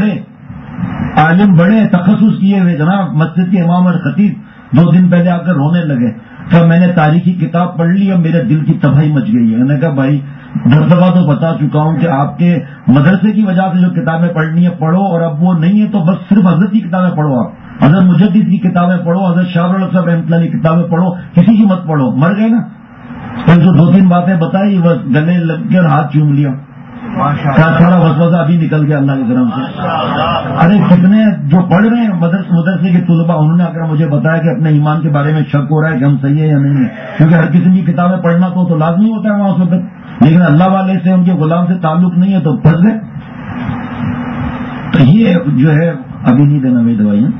عالم بڑے تخصص کیے ہوئے جناب مسجد کے امام اور خطیب 2 دن پہلے آ کر رونے لگے کہ میں نے تاریخی کتاب پڑھ لی اور میرے دل کی تباہی مچ گئی ہے. میں نے کہا بھائی 10 دفعہ تو بتا چکا ہوں کہ آپ کے مدرسے کی وجہ سے جو کتابیں پڑھنی ہے پڑھو، اور اب وہ نہیں ہے تو بس صرف حضرت کی کتابیں پڑھو. آپ حضرت مجدد کی کتابیں پڑھو، حضرت شاہ رخ صاحب رحمۃ اللہ کی کتابیں پڑھو، کسی کی مت پڑھو. مر گئے نا. پھر جو 2-3 باتیں بتائی بس گلے لگ کر ہاتھ چوم لیا. سارا وسوسہ ابھی نکل گیا اللہ کے کرم سے. ارے کتنے جو پڑھ رہے ہیں مدرسے کے طلباء، انہوں نے اگر مجھے بتایا کہ اپنے ایمان کے بارے میں شک ہو رہا ہے کہ ہم صحیح ہے یا نہیں ہے، کیونکہ ہر کسی کی کتابیں پڑھنا تو لازمی ہوتا ہے وہاں اس وقت، لیکن اللہ والے سے ان کے غلام سے تعلق نہیں ہے تو پھنس گئے. تو یہ جو ہے ابھی نہیں دینا بھائی دوائیاں.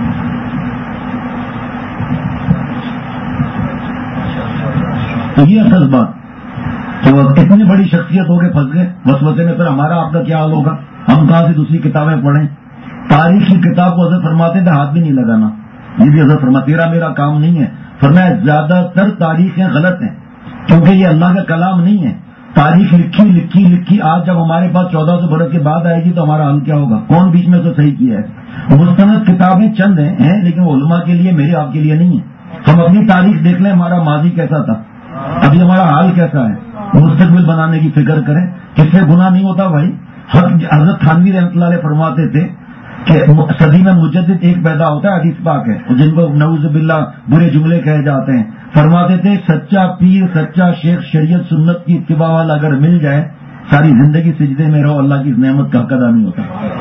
تو یہ اصل بات تو اتنی بڑی شخصیت ہو کے پھنس گئے وسوسے میں. پھر ہمارا آپ کا کیا حال ہوگا؟ ہم کہاں سے دوسری کتابیں پڑھیں؟ تاریخ کی کتاب کو حضرت فرماتے تھے ہاتھ بھی نہیں لگانا. یہ بھی حضرت فرمایا تیرا میرا کام نہیں ہے. فرمایا زیادہ تر تاریخیں غلط ہیں کیونکہ یہ اللہ کا کلام نہیں ہے. تاریخ لکھی لکھی لکھی آج جب ہمارے پاس 1400 برس کے بعد آئے گی تو ہمارا حل کیا ہوگا؟ کون بیچ میں تو صحیح کیا ہے؟ مستند کتابیں چند ہیں لیکن وہ علماء کے لیے، میرے آپ کے لیے نہیں ہے. ہم اپنی تاریخ دیکھ لیں، ہمارا ماضی کیسا تھا، ابھی ہمارا حال کیسا ہے. مستقبل بنانے کی فکر کریں. کس سے گناہ نہیں ہوتا بھائی؟ حضرت تھانوی رحمۃ اللہ علیہ فرماتے تھے کہ صدی میں مجدد ایک پیدا ہوتا ہے، حدیث پاک ہے، جن کو نعوذ باللہ برے جملے کہے جاتے ہیں. فرماتے تھے سچا پیر، سچا شیخ، شریعت سنت کی اتباع والا اگر مل جائے، ساری زندگی سجدے میں رہو، اللہ کی اس نعمت کا حق ادا نہیں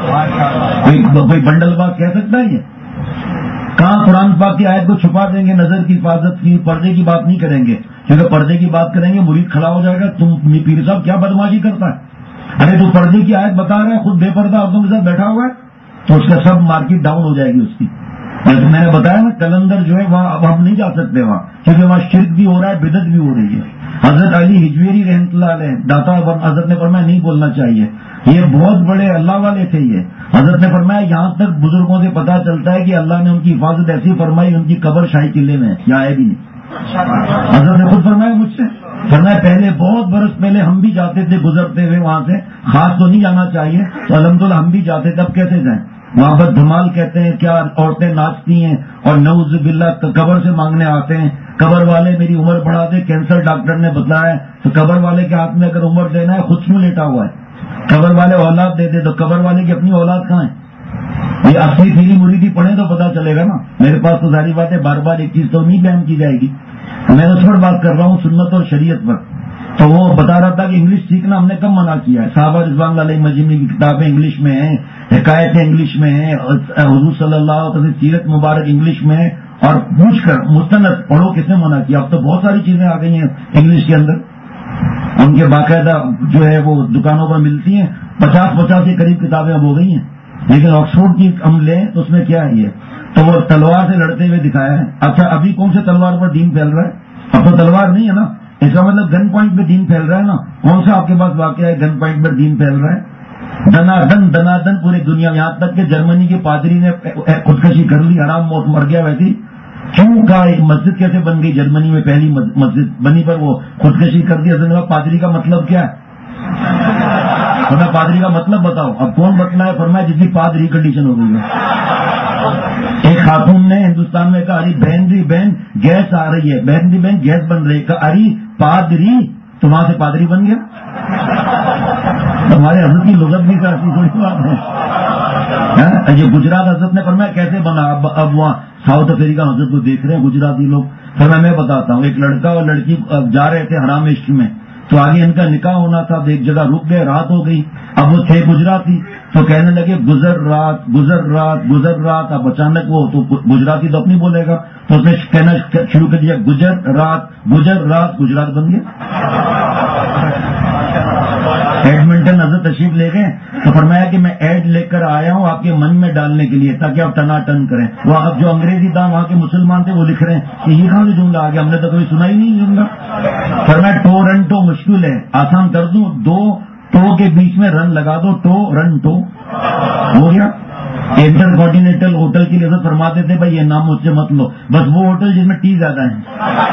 ہوتا. کوئی بنڈل باز کہہ سکتا ہے یہ؟ کہاں قرآن پاک کی آیت کو چھپا دیں گے، نظر کی حفاظت کی، پردے کی بات نہیں کریں گے، کیونکہ پردے کی بات کریں گے مرید کھڑا ہو جائے گا، تم پیر صاحب کیا بدماشی کرتا ہے؟ ارے تو پردے کی آیت بتا رہا ہے، خود بے پردہ عورتوں کے ساتھ بیٹھا ہوا ہے، تو اس کا سب مارکیٹ ڈاؤن ہو جائے گی اس کی. جیسے میں نے بتایا نا، کلندر جو ہے وہاں اب ہم نہیں جا سکتے وہاں، کیونکہ وہاں شرک بھی ہو رہا ہے، بدعت بھی ہو رہی ہے. حضرت علی ہجویری رحمۃ اللہ علیہ داتا حضرت نے فرمایا نہیں بولنا چاہیے، یہ بہت بڑے اللہ والے تھے. یہ حضرت نے فرمایا یہاں تک بزرگوں سے پتا چلتا ہے کہ اللہ نے ان کی حفاظت ایسی فرمائی، ان کی قبر شاہی قلعے میں یہاں ہے بھی نہیں. حضرت نے خود فرمایا مجھ سے، فرمایا پہلے بہت برس پہلے ہم بھی جاتے تھے گزرتے ہوئے وہاں سے، خاص تو نہیں جانا چاہیے، تو الحمدللہ ہم بھی جاتے تھے، اب کیسے جائیں؟ وہاں پر دھمال کہتے ہیں کیا عورتیں ناچتی ہیں اور نعوذ باللہ قبر سے مانگنے آتے ہیں. قبر والے میری عمر بڑھا دے، کینسر ڈاکٹر نے بتلایا ہے، تو قبر والے کے ہاتھ میں اگر عمر دینا ہے خود کیوں لیٹا ہوا ہے؟ قبر والے اولاد دے دے، تو قبر والے کی اپنی اولاد کہاں ہے؟ یہ اصلی پیری مریدی پڑھیں تو پتا چلے گا نا. میرے پاس تو ظاہری بات ہے بار بار ایک چیز تو نہیں بیان کی جائے گی. میں اس پر بات کر رہا ہوں، سنت اور شریعت پر. تو وہ بتا رہا تھا کہ انگلش سیکھنا ہم نے کم منع کیا ہے. صحابہ رضوان اللہ علیہ مجمع کی کتابیں انگلش میں ہیں، حکایتیں انگلش میں ہیں، حضور صلی اللہ علیہ وسلم سیرت مبارک انگلش میں ہے، اور پوچھ کر مستند پڑھو. کس نے منع کیا؟ اب تو بہت ساری چیزیں آ گئی ہیں انگلش کے اندر، ان کے باقاعدہ جو ہے وہ دکانوں پر ملتی ہیں. 50 کے قریب کتابیں اب ہو گئی ہیں. لیکن آکسفورڈ کی ہم لیں تو اس میں کیا ہے؟ یہ تو وہ تلوار سے لڑتے ہوئے دکھایا ہے. اچھا ابھی کون سے تلوار پر دین پھیل رہا ہے؟ اب تو تلوار نہیں ہے نا، اس کا مطلب گن پوائنٹ پہ دین پھیل رہا ہے نا. کون سا آپ کے پاس واقعہ ہے گن پوائنٹ پر دین پھیل رہا ہے؟ دنادن پوری دنیا، یہاں تک کہ جرمنی کے پادری نے خودکشی کر لی، حرام موت مر گیا. ویسی کیوں کا مسجد کیسے بن گئی جرمنی میں؟ پہلی مسجد بنی پر وہ خودکشی کر دی. حضرت پادری کا مطلب کیا ہے؟ فرمایا پادری کا مطلب بتاؤ. اب کون بتلا ہے؟ فرمایا جس کی پاد ریکنڈیشن ہو گئی ہے. ایک خاتون نے ہندوستان میں کہا اری بہن گیس آ رہی ہے، بہن گیس بن رہی ہے، اری پادری، تو وہاں سے پادری بن گیا. ہمارے حضرت کی لغت بھی ایسی تھوڑی بات ہے. یہ گجرات حضرت نے فرمایا کیسے بنا؟ اب وہاں ساؤتھ افریقہ حضرت کو دیکھ رہے ہیں گجراتی لوگ. فرمایا میں بتاتا ہوں. ایک لڑکا اور لڑکی جا رہے تھے حرام عشق میں، تو آگے ان کا نکاح ہونا تھا، ایک جگہ رک گئے، رات ہو گئی. اب وہ تھے گجراتی تو کہنے لگے گزر رات. اب اچانک وہ تو گجراتی تو اپنی بولے گا، تو اس نے کہنا شروع کر دیا گجر رات، گجرات بن گیا. ایڈمنٹن حضرت تشریف لے گئے تو فرمایا کہ میں ایڈ لے کر آیا ہوں آپ کے من میں ڈالنے کے لیے تاکہ آپ ٹنا ٹن کریں. وہ اب جو انگریزی تھا وہاں کے مسلمان تھے وہ لکھ رہے ہیں کہ یہ کہاں سے جملہ آ گیا، ہم نے تو کبھی سنا ہی نہیں جملہ. فرمایا ٹورنٹو مشکل ہے، آسان کر دوں، 2 ٹو کے بیچ میں رن لگا دو، ٹورنٹو ہو گیا. انٹر کانٹینینٹل ہوٹل کے لیے حضرت فرماتے تھے بھائی یہ نام مجھ سے مت لو، بس وہ ہوٹل جس میں ٹی زیادہ ہے،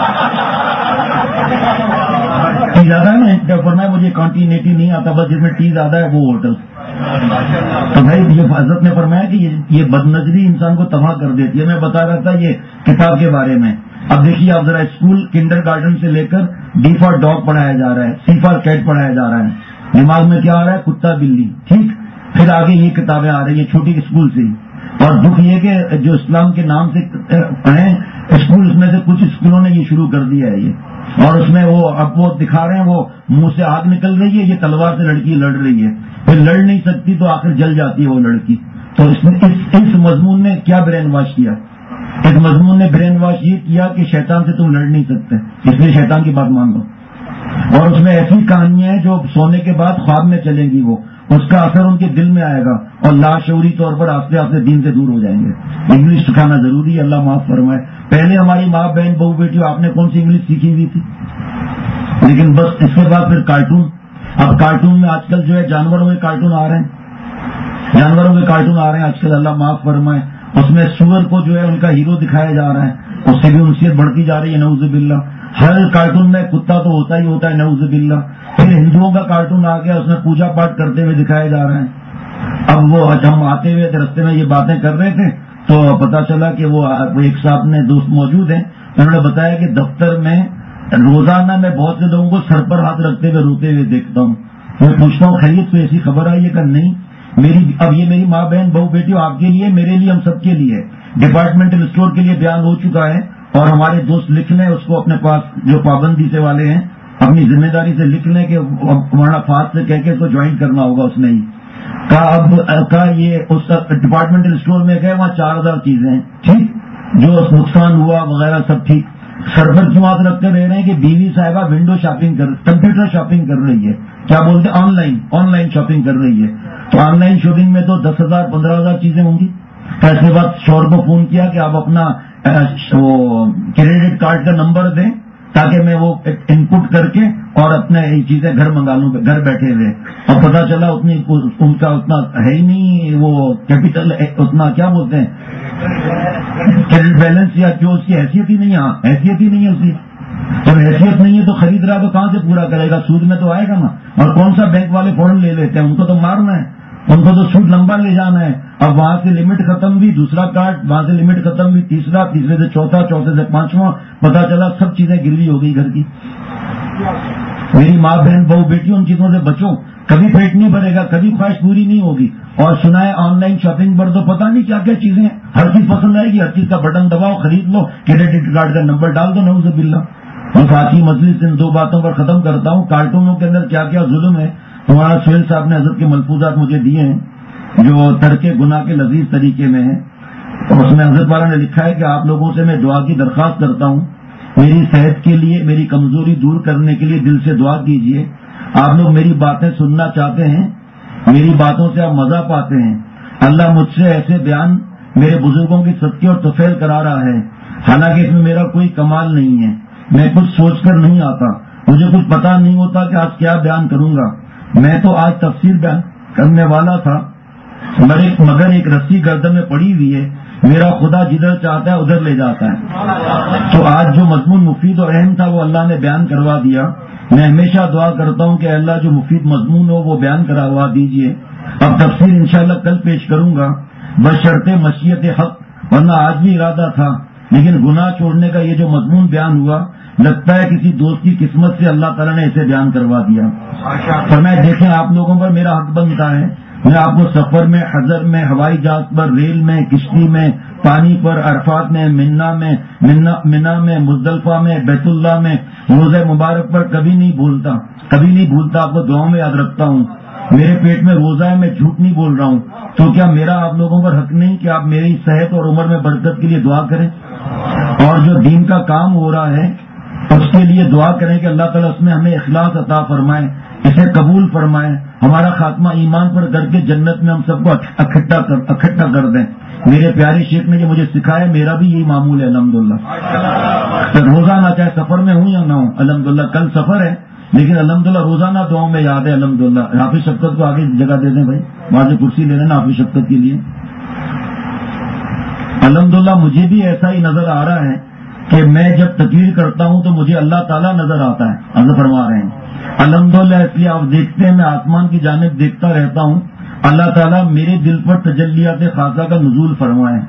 ٹی زیادہ ہے نا. فرمایا مجھے کانٹینیٹی نہیں آتا، بس جس میں ٹی زیادہ ہے وہ ہوٹل. تو بھائی یہ حضرت نے فرمایا کہ یہ بد نظری انسان کو تباہ کر دیتی ہے. میں بتا رہا تھا یہ کتاب کے بارے میں. اب دیکھیے آپ ذرا، اسکول کنڈر گارڈن سے لے کر ڈی فار ڈاگ پڑھایا جا رہا ہے، سی فار کیٹ پڑھایا جا رہا ہے. دماغ میں کیا آ رہا ہے؟ کتا بلی. ٹھیک، پھر آگے یہ کتابیں آ رہی ہیں چھوٹی اسکول سے. اور دکھ یہ کہ جو اسلام کے نام سے پڑھیں اسکول، اس میں سے کچھ اسکولوں نے یہ شروع کر دیا ہے یہ، اور اس میں وہ اب وہ دکھا رہے ہیں وہ منہ سے آگ نکل رہی ہے، یہ تلوار سے لڑکی لڑ رہی ہے، پھر لڑ نہیں سکتی تو آخر جل جاتی ہے وہ لڑکی. تو اس مضمون نے کیا برین واش کیا؟ اس مضمون نے برین واش یہ کیا کہ شیطان سے تم لڑ نہیں سکتے، اس لیے شیطان کی بات مان لو. اور اس میں ایسی کہانیاں ہیں جو سونے کے بعد خواب میں چلیں گی، وہ اس کا اثر ان کے دل میں آئے گا اور لاشعوری طور پر آہستہ آہستہ دین سے دور ہو جائیں گے. انگلش سکھانا ضروری ہے، اللہ معاف فرمائے. پہلے ہماری ماں بہن بہو بیٹی آپ نے کون سی انگلش سیکھی ہوئی تھی؟ لیکن بس اس کے بعد پھر کارٹون. اب کارٹون میں آج کل جو ہے جانوروں کے کارٹون آ رہے ہیں، آج کل اللہ معاف فرمائے. اس میں سور کو جو ہے ان کا ہیرو دکھایا جا رہا ہے، اس سے بھی انسیت بڑھتی جا رہی ہے، نعوذ باللہ۔ ہر کارٹون میں کتا تو ہوتا ہی ہوتا ہے، نعوذ باللہ۔ پھر ہندوؤں کا کارٹون آ گیا، اس میں پوجا پاٹ کرتے ہوئے دکھایا جا رہا ہے۔ اب وہ ہم آتے ہوئے رستے میں یہ باتیں کر رہے تھے تو پتا چلا کہ وہ ایک صاحب نے دوست موجود ہیں، انہوں نے بتایا کہ دفتر میں روزانہ میں بہت سے لوگوں کو سر پر ہاتھ رکھتے ہوئے روتے ہوئے دیکھتا ہوں۔ میں پوچھتا ہوں خیریت تو ایسی خبر آئی ہے کہ نہیں؟ اب یہ میری ماں بہن بہو بیٹیوں آپ کے لیے، میرے لیے، ہم سب کے لیے ڈپارٹمنٹل اسٹور کے لیے بیان ہو چکا ہے، اور ہمارے دوست لکھ لیں اس کو اپنے پاس، جو پابندی سے والے ہیں اپنی ذمہ داری سے لکھ لیں کہ ہمارا فاسٹ سے کہہ کے اس کو جوائن کرنا ہوگا اس نے ہی کہا یہ اس ڈپارٹمنٹل اسٹور میں گئے، وہاں 4000 چیزیں ہیں، ٹھیک، جو نقصان ہوا وغیرہ سب ٹھیک، سرور کیوں ہاتھ رکھتے رہ رہے ہیں کہ بیوی صاحبہ ونڈو شاپنگ کمپیوٹر شاپنگ کر رہی ہے، کیا بولتے ہیں آن لائن شاپنگ کر رہی ہے، تو آن لائن شاپنگ میں تو 10,000 15,000 چیزیں ہوں گی۔ ایسے بعد شوہر کو فون کیا کہ آپ اپنا کریڈٹ کارڈ کا نمبر دیں تاکہ میں وہ انپٹ کر کے اور اپنے چیزیں گھر منگا لوں، گھر بیٹھے ہوئے، اور پتا چلا ان کا اتنا ہے ہی نہیں، وہ کیپیٹل اتنا کیا بولتے ہیں کریڈٹ بیلنس، یا جو اس کی حیثیت ہی نہیں ہے، حیثیت ہی نہیں ہے اس کی، جب حیثیت نہیں ہے تو خرید رہا تو کہاں سے پورا کرے گا، سود میں تو آئے گا نا، اور کون سا بینک والے فوراً لے لیتے ہیں، ان کو تو مارنا ہے، ان کو تو سود لمبا لے جانا ہے، اب وہاں سے لمٹ ختم ہوئی، دوسرا کارڈ، وہاں سے لمٹ ختم ہوئی، تیسرا، تیسرے سے چوتھا، چوتھے سے پانچواں، پتا چلا سب چیزیں گروی ہو گئی گھر کی۔ میری ماں بہن بہو بیٹیوں ان چیزوں سے بچو، کبھی پیٹ نہیں بھرے گا، کبھی خواہش پوری نہیں ہوگی، اور سنا ہے آن لائن شاپنگ پر تو پتہ نہیں کیا کیا چیزیں ہیں، ہر چیز پسند آئے گی، ہر چیز کا بٹن دباؤ، خرید لو، کریڈٹ کارڈ کا نمبر ڈال دو، نعوذ باللہ۔ بس آج کی مجلس ان 2 باتوں پر ختم کرتا ہوں، کارٹونوں کے اندر کیا کیا ظلم ہے، ہمارا سہیل صاحب نے حضرت کے ملفوظات مجھے دیے ہیں جو ترک گناہ کے لذیذ طریقے میں ہیں، اور اس میں حضرت والا نے لکھا ہے کہ آپ لوگوں سے میں دعا کی درخواست کرتا ہوں، میری صحت کے لیے، میری کمزوری دور کرنے کے لیے دل سے دعا کیجیے، آپ لوگ میری باتیں سننا چاہتے ہیں، میری باتوں سے آپ مزہ پاتے ہیں، اللہ مجھ سے ایسے بیان میرے بزرگوں کی صدقے اور طفیل کرا رہا ہے، حالانکہ اس میں میرا کوئی کمال نہیں ہے، میں کچھ سوچ کر نہیں آتا، مجھے کچھ پتا نہیں ہوتا کہ آج کیا بیان کروں گا، میں تو آج تفسیر بیان کرنے والا تھا، مگر ایک رسی گردن میں پڑی ہوئی ہے، میرا خدا جدھر چاہتا ہے ادھر لے جاتا ہے، تو آج جو مضمون مفید اور اہم تھا وہ اللہ نے بیان کروا دیا، میں ہمیشہ دعا کرتا ہوں کہ اللہ جو مفید مضمون ہو وہ بیان کروا دیجئے، اب تفسیر انشاءاللہ کل پیش کروں گا بشرط مشیت حق، ورنہ آج بھی ارادہ تھا، لیکن گناہ چھوڑنے کا یہ جو مضمون بیان ہوا، لگتا ہے کسی دوست کی قسمت سے اللہ تعالیٰ نے اسے بیان کروا دیا، فرمایا دیکھیں آپ لوگوں پر میرا حق بنتا ہے، میں آپ کو سفر میں، حضر میں، ہوائی جہاز پر، ریل میں، کشتی میں، پانی پر، عرفات میں، منا میں، مزدلفہ میں، بیت اللہ میں، روزہ مبارک پر کبھی نہیں بھولتا، آپ کو دعاؤں میں یاد رکھتا ہوں، میرے پیٹ میں روزہ ہے، میں جھوٹ نہیں بول رہا ہوں، تو کیا میرا آپ لوگوں پر حق نہیں کہ آپ میری صحت اور عمر میں برکت کے لیے دعا کریں، اور جو دین کا کام ہو رہا ہے اس کے لیے دعا کریں کہ اللہ تعالیٰ اس میں ہمیں اخلاص عطا فرمائے، اسے قبول فرمائے، ہمارا خاتمہ ایمان پر کر کے جنت میں ہم سب کو اکٹھا کر دیں۔ میرے پیارے شیخ نے جو مجھے سکھایا، میرا بھی یہی معمول ہے الحمدللہ، روزانہ چاہے سفر میں ہوں یا نہ ہوں، الحمدللہ کل سفر ہے لیکن الحمدللہ روزانہ دعاؤں میں یاد ہے، الحمدللہ۔ حافظ شفقت کو آگے جگہ دے دیں بھائی، وہاں سے کرسی لے لینا حافظ شفقت کے لیے۔ الحمدللہ مجھے بھی ایسا ہی نظر آ رہا ہے کہ میں جب تقریر کرتا ہوں تو مجھے اللہ تعالیٰ نظر آتا ہے، حضرت فرما رہے ہیں الحمدللہ، اس لیے آپ دیکھتے ہیں میں آسمان کی جانب دیکھتا رہتا ہوں، اللہ تعالیٰ میرے دل پر تجلیات خاصہ کا نزول فرمائے،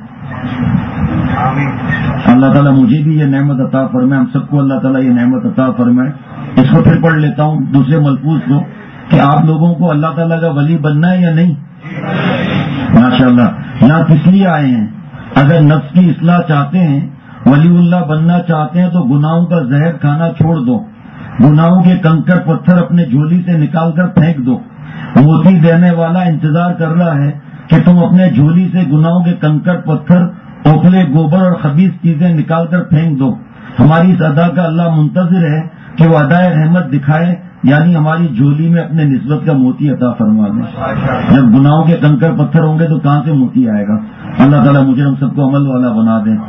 اللہ تعالیٰ مجھے بھی یہ نعمت عطا فرمائے، ہم سب کو اللہ تعالیٰ یہ نعمت عطا فرمائے۔ اس کو پھر پڑھ لیتا ہوں دوسرے ملفوظ کو کہ آپ لوگوں کو اللہ تعالیٰ کا ولی بننا ہے یا نہیں؟ ماشاءاللہ، یہاں کس لیے آئے ہیں؟ اگر نفس کی اصلاح چاہتے ہیں، ولی اللہ بننا چاہتے ہیں تو گناہوں کا زہر کھانا چھوڑ دو، گناہوں کے کنکر پتھر اپنے جھولی سے نکال کر پھینک دو، موتی دینے والا انتظار کر رہا ہے کہ تم اپنے جھولی سے گناہوں کے کنکر پتھر، اوکھلے گوبر اور خبیث چیزیں نکال کر پھینک دو۔ ہماری اس ادا کا اللہ منتظر ہے کہ وہ ادائے رحمت دکھائے، یعنی ہماری جھولی میں اپنے نسبت کا موتی عطا فرما دیں۔ جب گناہوں کے کنکر پتھر ہوں گے تو کہاں سے موتی آئے گا؟ اللہ تعالیٰ مجھے ہم سب کو عمل والا بنا دیں۔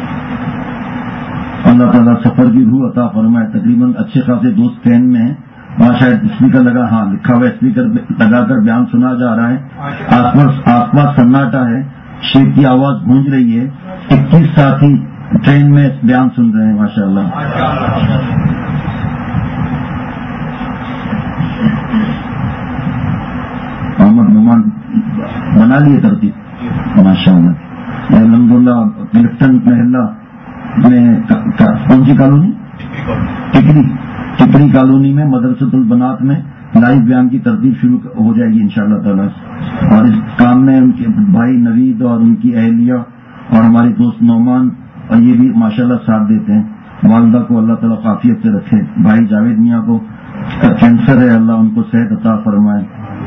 اللہ تعالیٰ سفر کی روح عطا فرمائے، تقریباً اچھے خاصے دوست ٹرین میں ہیں، وہاں شاید اسپیکر لگا، ہاں لکھا ہوا اسپیکر لگا کر بیان سنا جا رہا ہے، آس پاس سناٹا ہے، شیخ کی آواز گونج رہی ہے، 21 ساتھی ٹرین میں بیان سن رہے ہیں ماشاء اللہ۔ محمد نعمان بنا لیے ترتیب ماشاء اللہ۔ الحمدللہ کلفٹن محلہ میں کون سی کالونی؟ ٹکری کالونی میں مدرسۃ البنات میں لائیو بیان کی ترتیب شروع ہو جائے گی انشاءاللہ تعالی، اور اس کام میں ان کے بھائی نوید اور ان کی اہلیہ اور ہمارے دوست نعمان اور یہ بھی ماشاءاللہ ساتھ دیتے ہیں۔ والدہ کو اللہ تعالیٰ عافیت سے رکھے، بھائی جاوید میاں کو کینسر ہے، اللہ ان کو صحت عطا فرمائے۔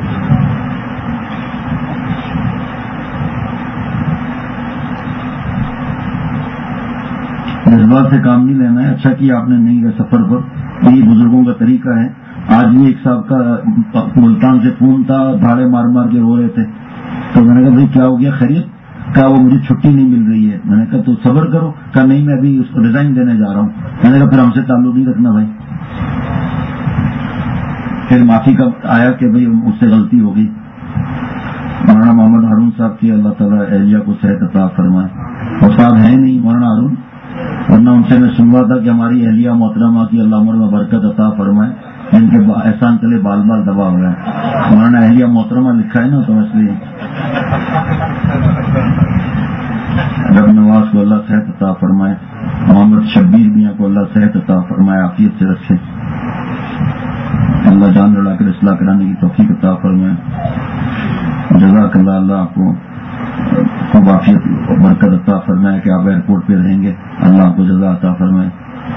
جذبات سے کام نہیں لینا ہے، اچھا کیا آپ نے نہیں گئے سفر پر، یہ بزرگوں کا طریقہ ہے۔ آج بھی ایک صاحب کا ملتان سے فون تھا، دھاڑے مار مار کے رو رہے تھے، تو میں نے کہا بھائی کیا ہو گیا خیریت؟ کہا وہ مجھے چھٹی نہیں مل رہی ہے۔ میں نے کہا تو صبر کرو، کہا نہیں میں ابھی اس کو ریزائن دینے جا رہا ہوں۔ میں نے کہا پھر ہم سے تعلق نہیں رکھنا بھائی۔ پھر معافی کا آیا کہ بھائی اس سے غلطی ہو گئی۔ مولانا محمد ہارون صاحب کی اللہ تعالیٰ اہلیہ کو صحت عطا فرمائے، وہ صاحب ہیں نہیں مولانا ہارون، ورنہ ان سے میں سنوا تھا کہ ہماری اہلیہ محترمہ کی اللہ عمر میں برکت عطا فرمائے، جن کے احسان تلے بال بال دبا ہوا ہے۔ مولانا اہلیہ محترمہ لکھا ہے نا، تو اس لیے رب نواز کو اللہ صحت عطا فرمائے، محمد شبیر میاں کو اللہ صحت عطا فرمائے، عافیت سے رکھے، اللہ جان لڑا کر اصلاح کرانے کی توفیق عطا فرمائے۔ جزاک اللہ، اللہ آپ کو خوب عافیت برکت عطا فرمائے کہ آپ ایئرپورٹ پہ رہیں گے، اللہ آپ کو جزا عطا فرمائے۔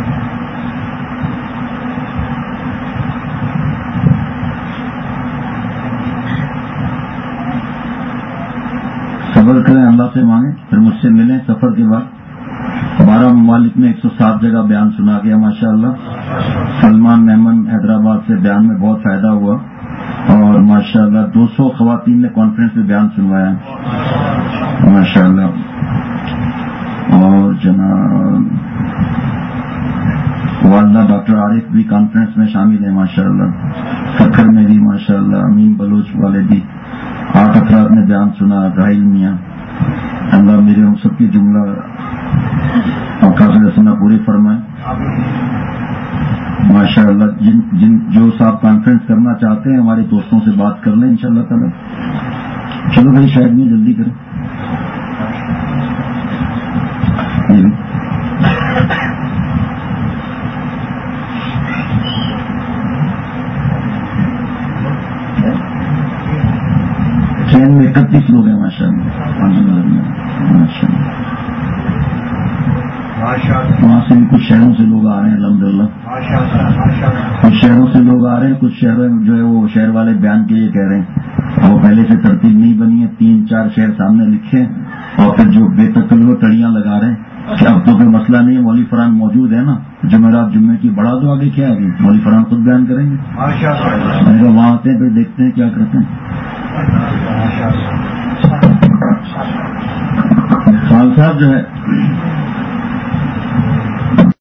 صبر کریں، اللہ سے مانگیں، پھر مجھ سے ملیں سفر کے بعد۔ 12 ممالک میں 107 جگہ بیان سنا گیا ماشاءاللہ۔ سلمان محمد حیدرآباد سے بیان میں بہت فائدہ ہوا، اور ماشاءاللہ 200 خواتین نے کانفرنس میں بیان سنوایا ماشاءاللہ۔ اور جناب والدہ ڈاکٹر عارف بھی کانفرنس میں شامل ہیں ماشاءاللہ۔ سکھر میں بھی ماشاءاللہ امین بلوچ والے بھی 8 افراد نے بیان سنا، راہیل میاں، اللہ میرے ہم سب کی جملہ اوقات رسنا پوری فرمائے ماشاءاللہ۔ جو صاحب کانفرنس کرنا چاہتے ہیں ہمارے دوستوں سے بات کر لیں انشاءاللہ تعالی۔ چلو بھائی شاید نہیں، جلدی کریں۔ ٹرین میں 31 لوگ ہیں ماشاءاللہ، وہاں سے بھی کچھ شہروں سے لوگ آ رہے ہیں الحمدللہ، کچھ شہروں سے لوگ آ رہے ہیں، کچھ شہروں جو ہے وہ شہر والے بیان کے لیے کہہ رہے ہیں، وہ پہلے سے ترتیب نہیں بنی ہے، 3-4 شہر سامنے لکھے، اور پھر جو بے تکلف ٹڑیاں لگا رہے ہیں کہ اب تو کوئی مسئلہ نہیں ہے، مولوی فرحان موجود ہے نا، جمعرات جمعے کی بڑھا دو آگے، کیا ہے مولوی فرحان خود بیان کریں گے، وہاں آتے ہیں پھر دیکھتے ہیں کیا کرتے ہیں۔ خان صاحب جو ہے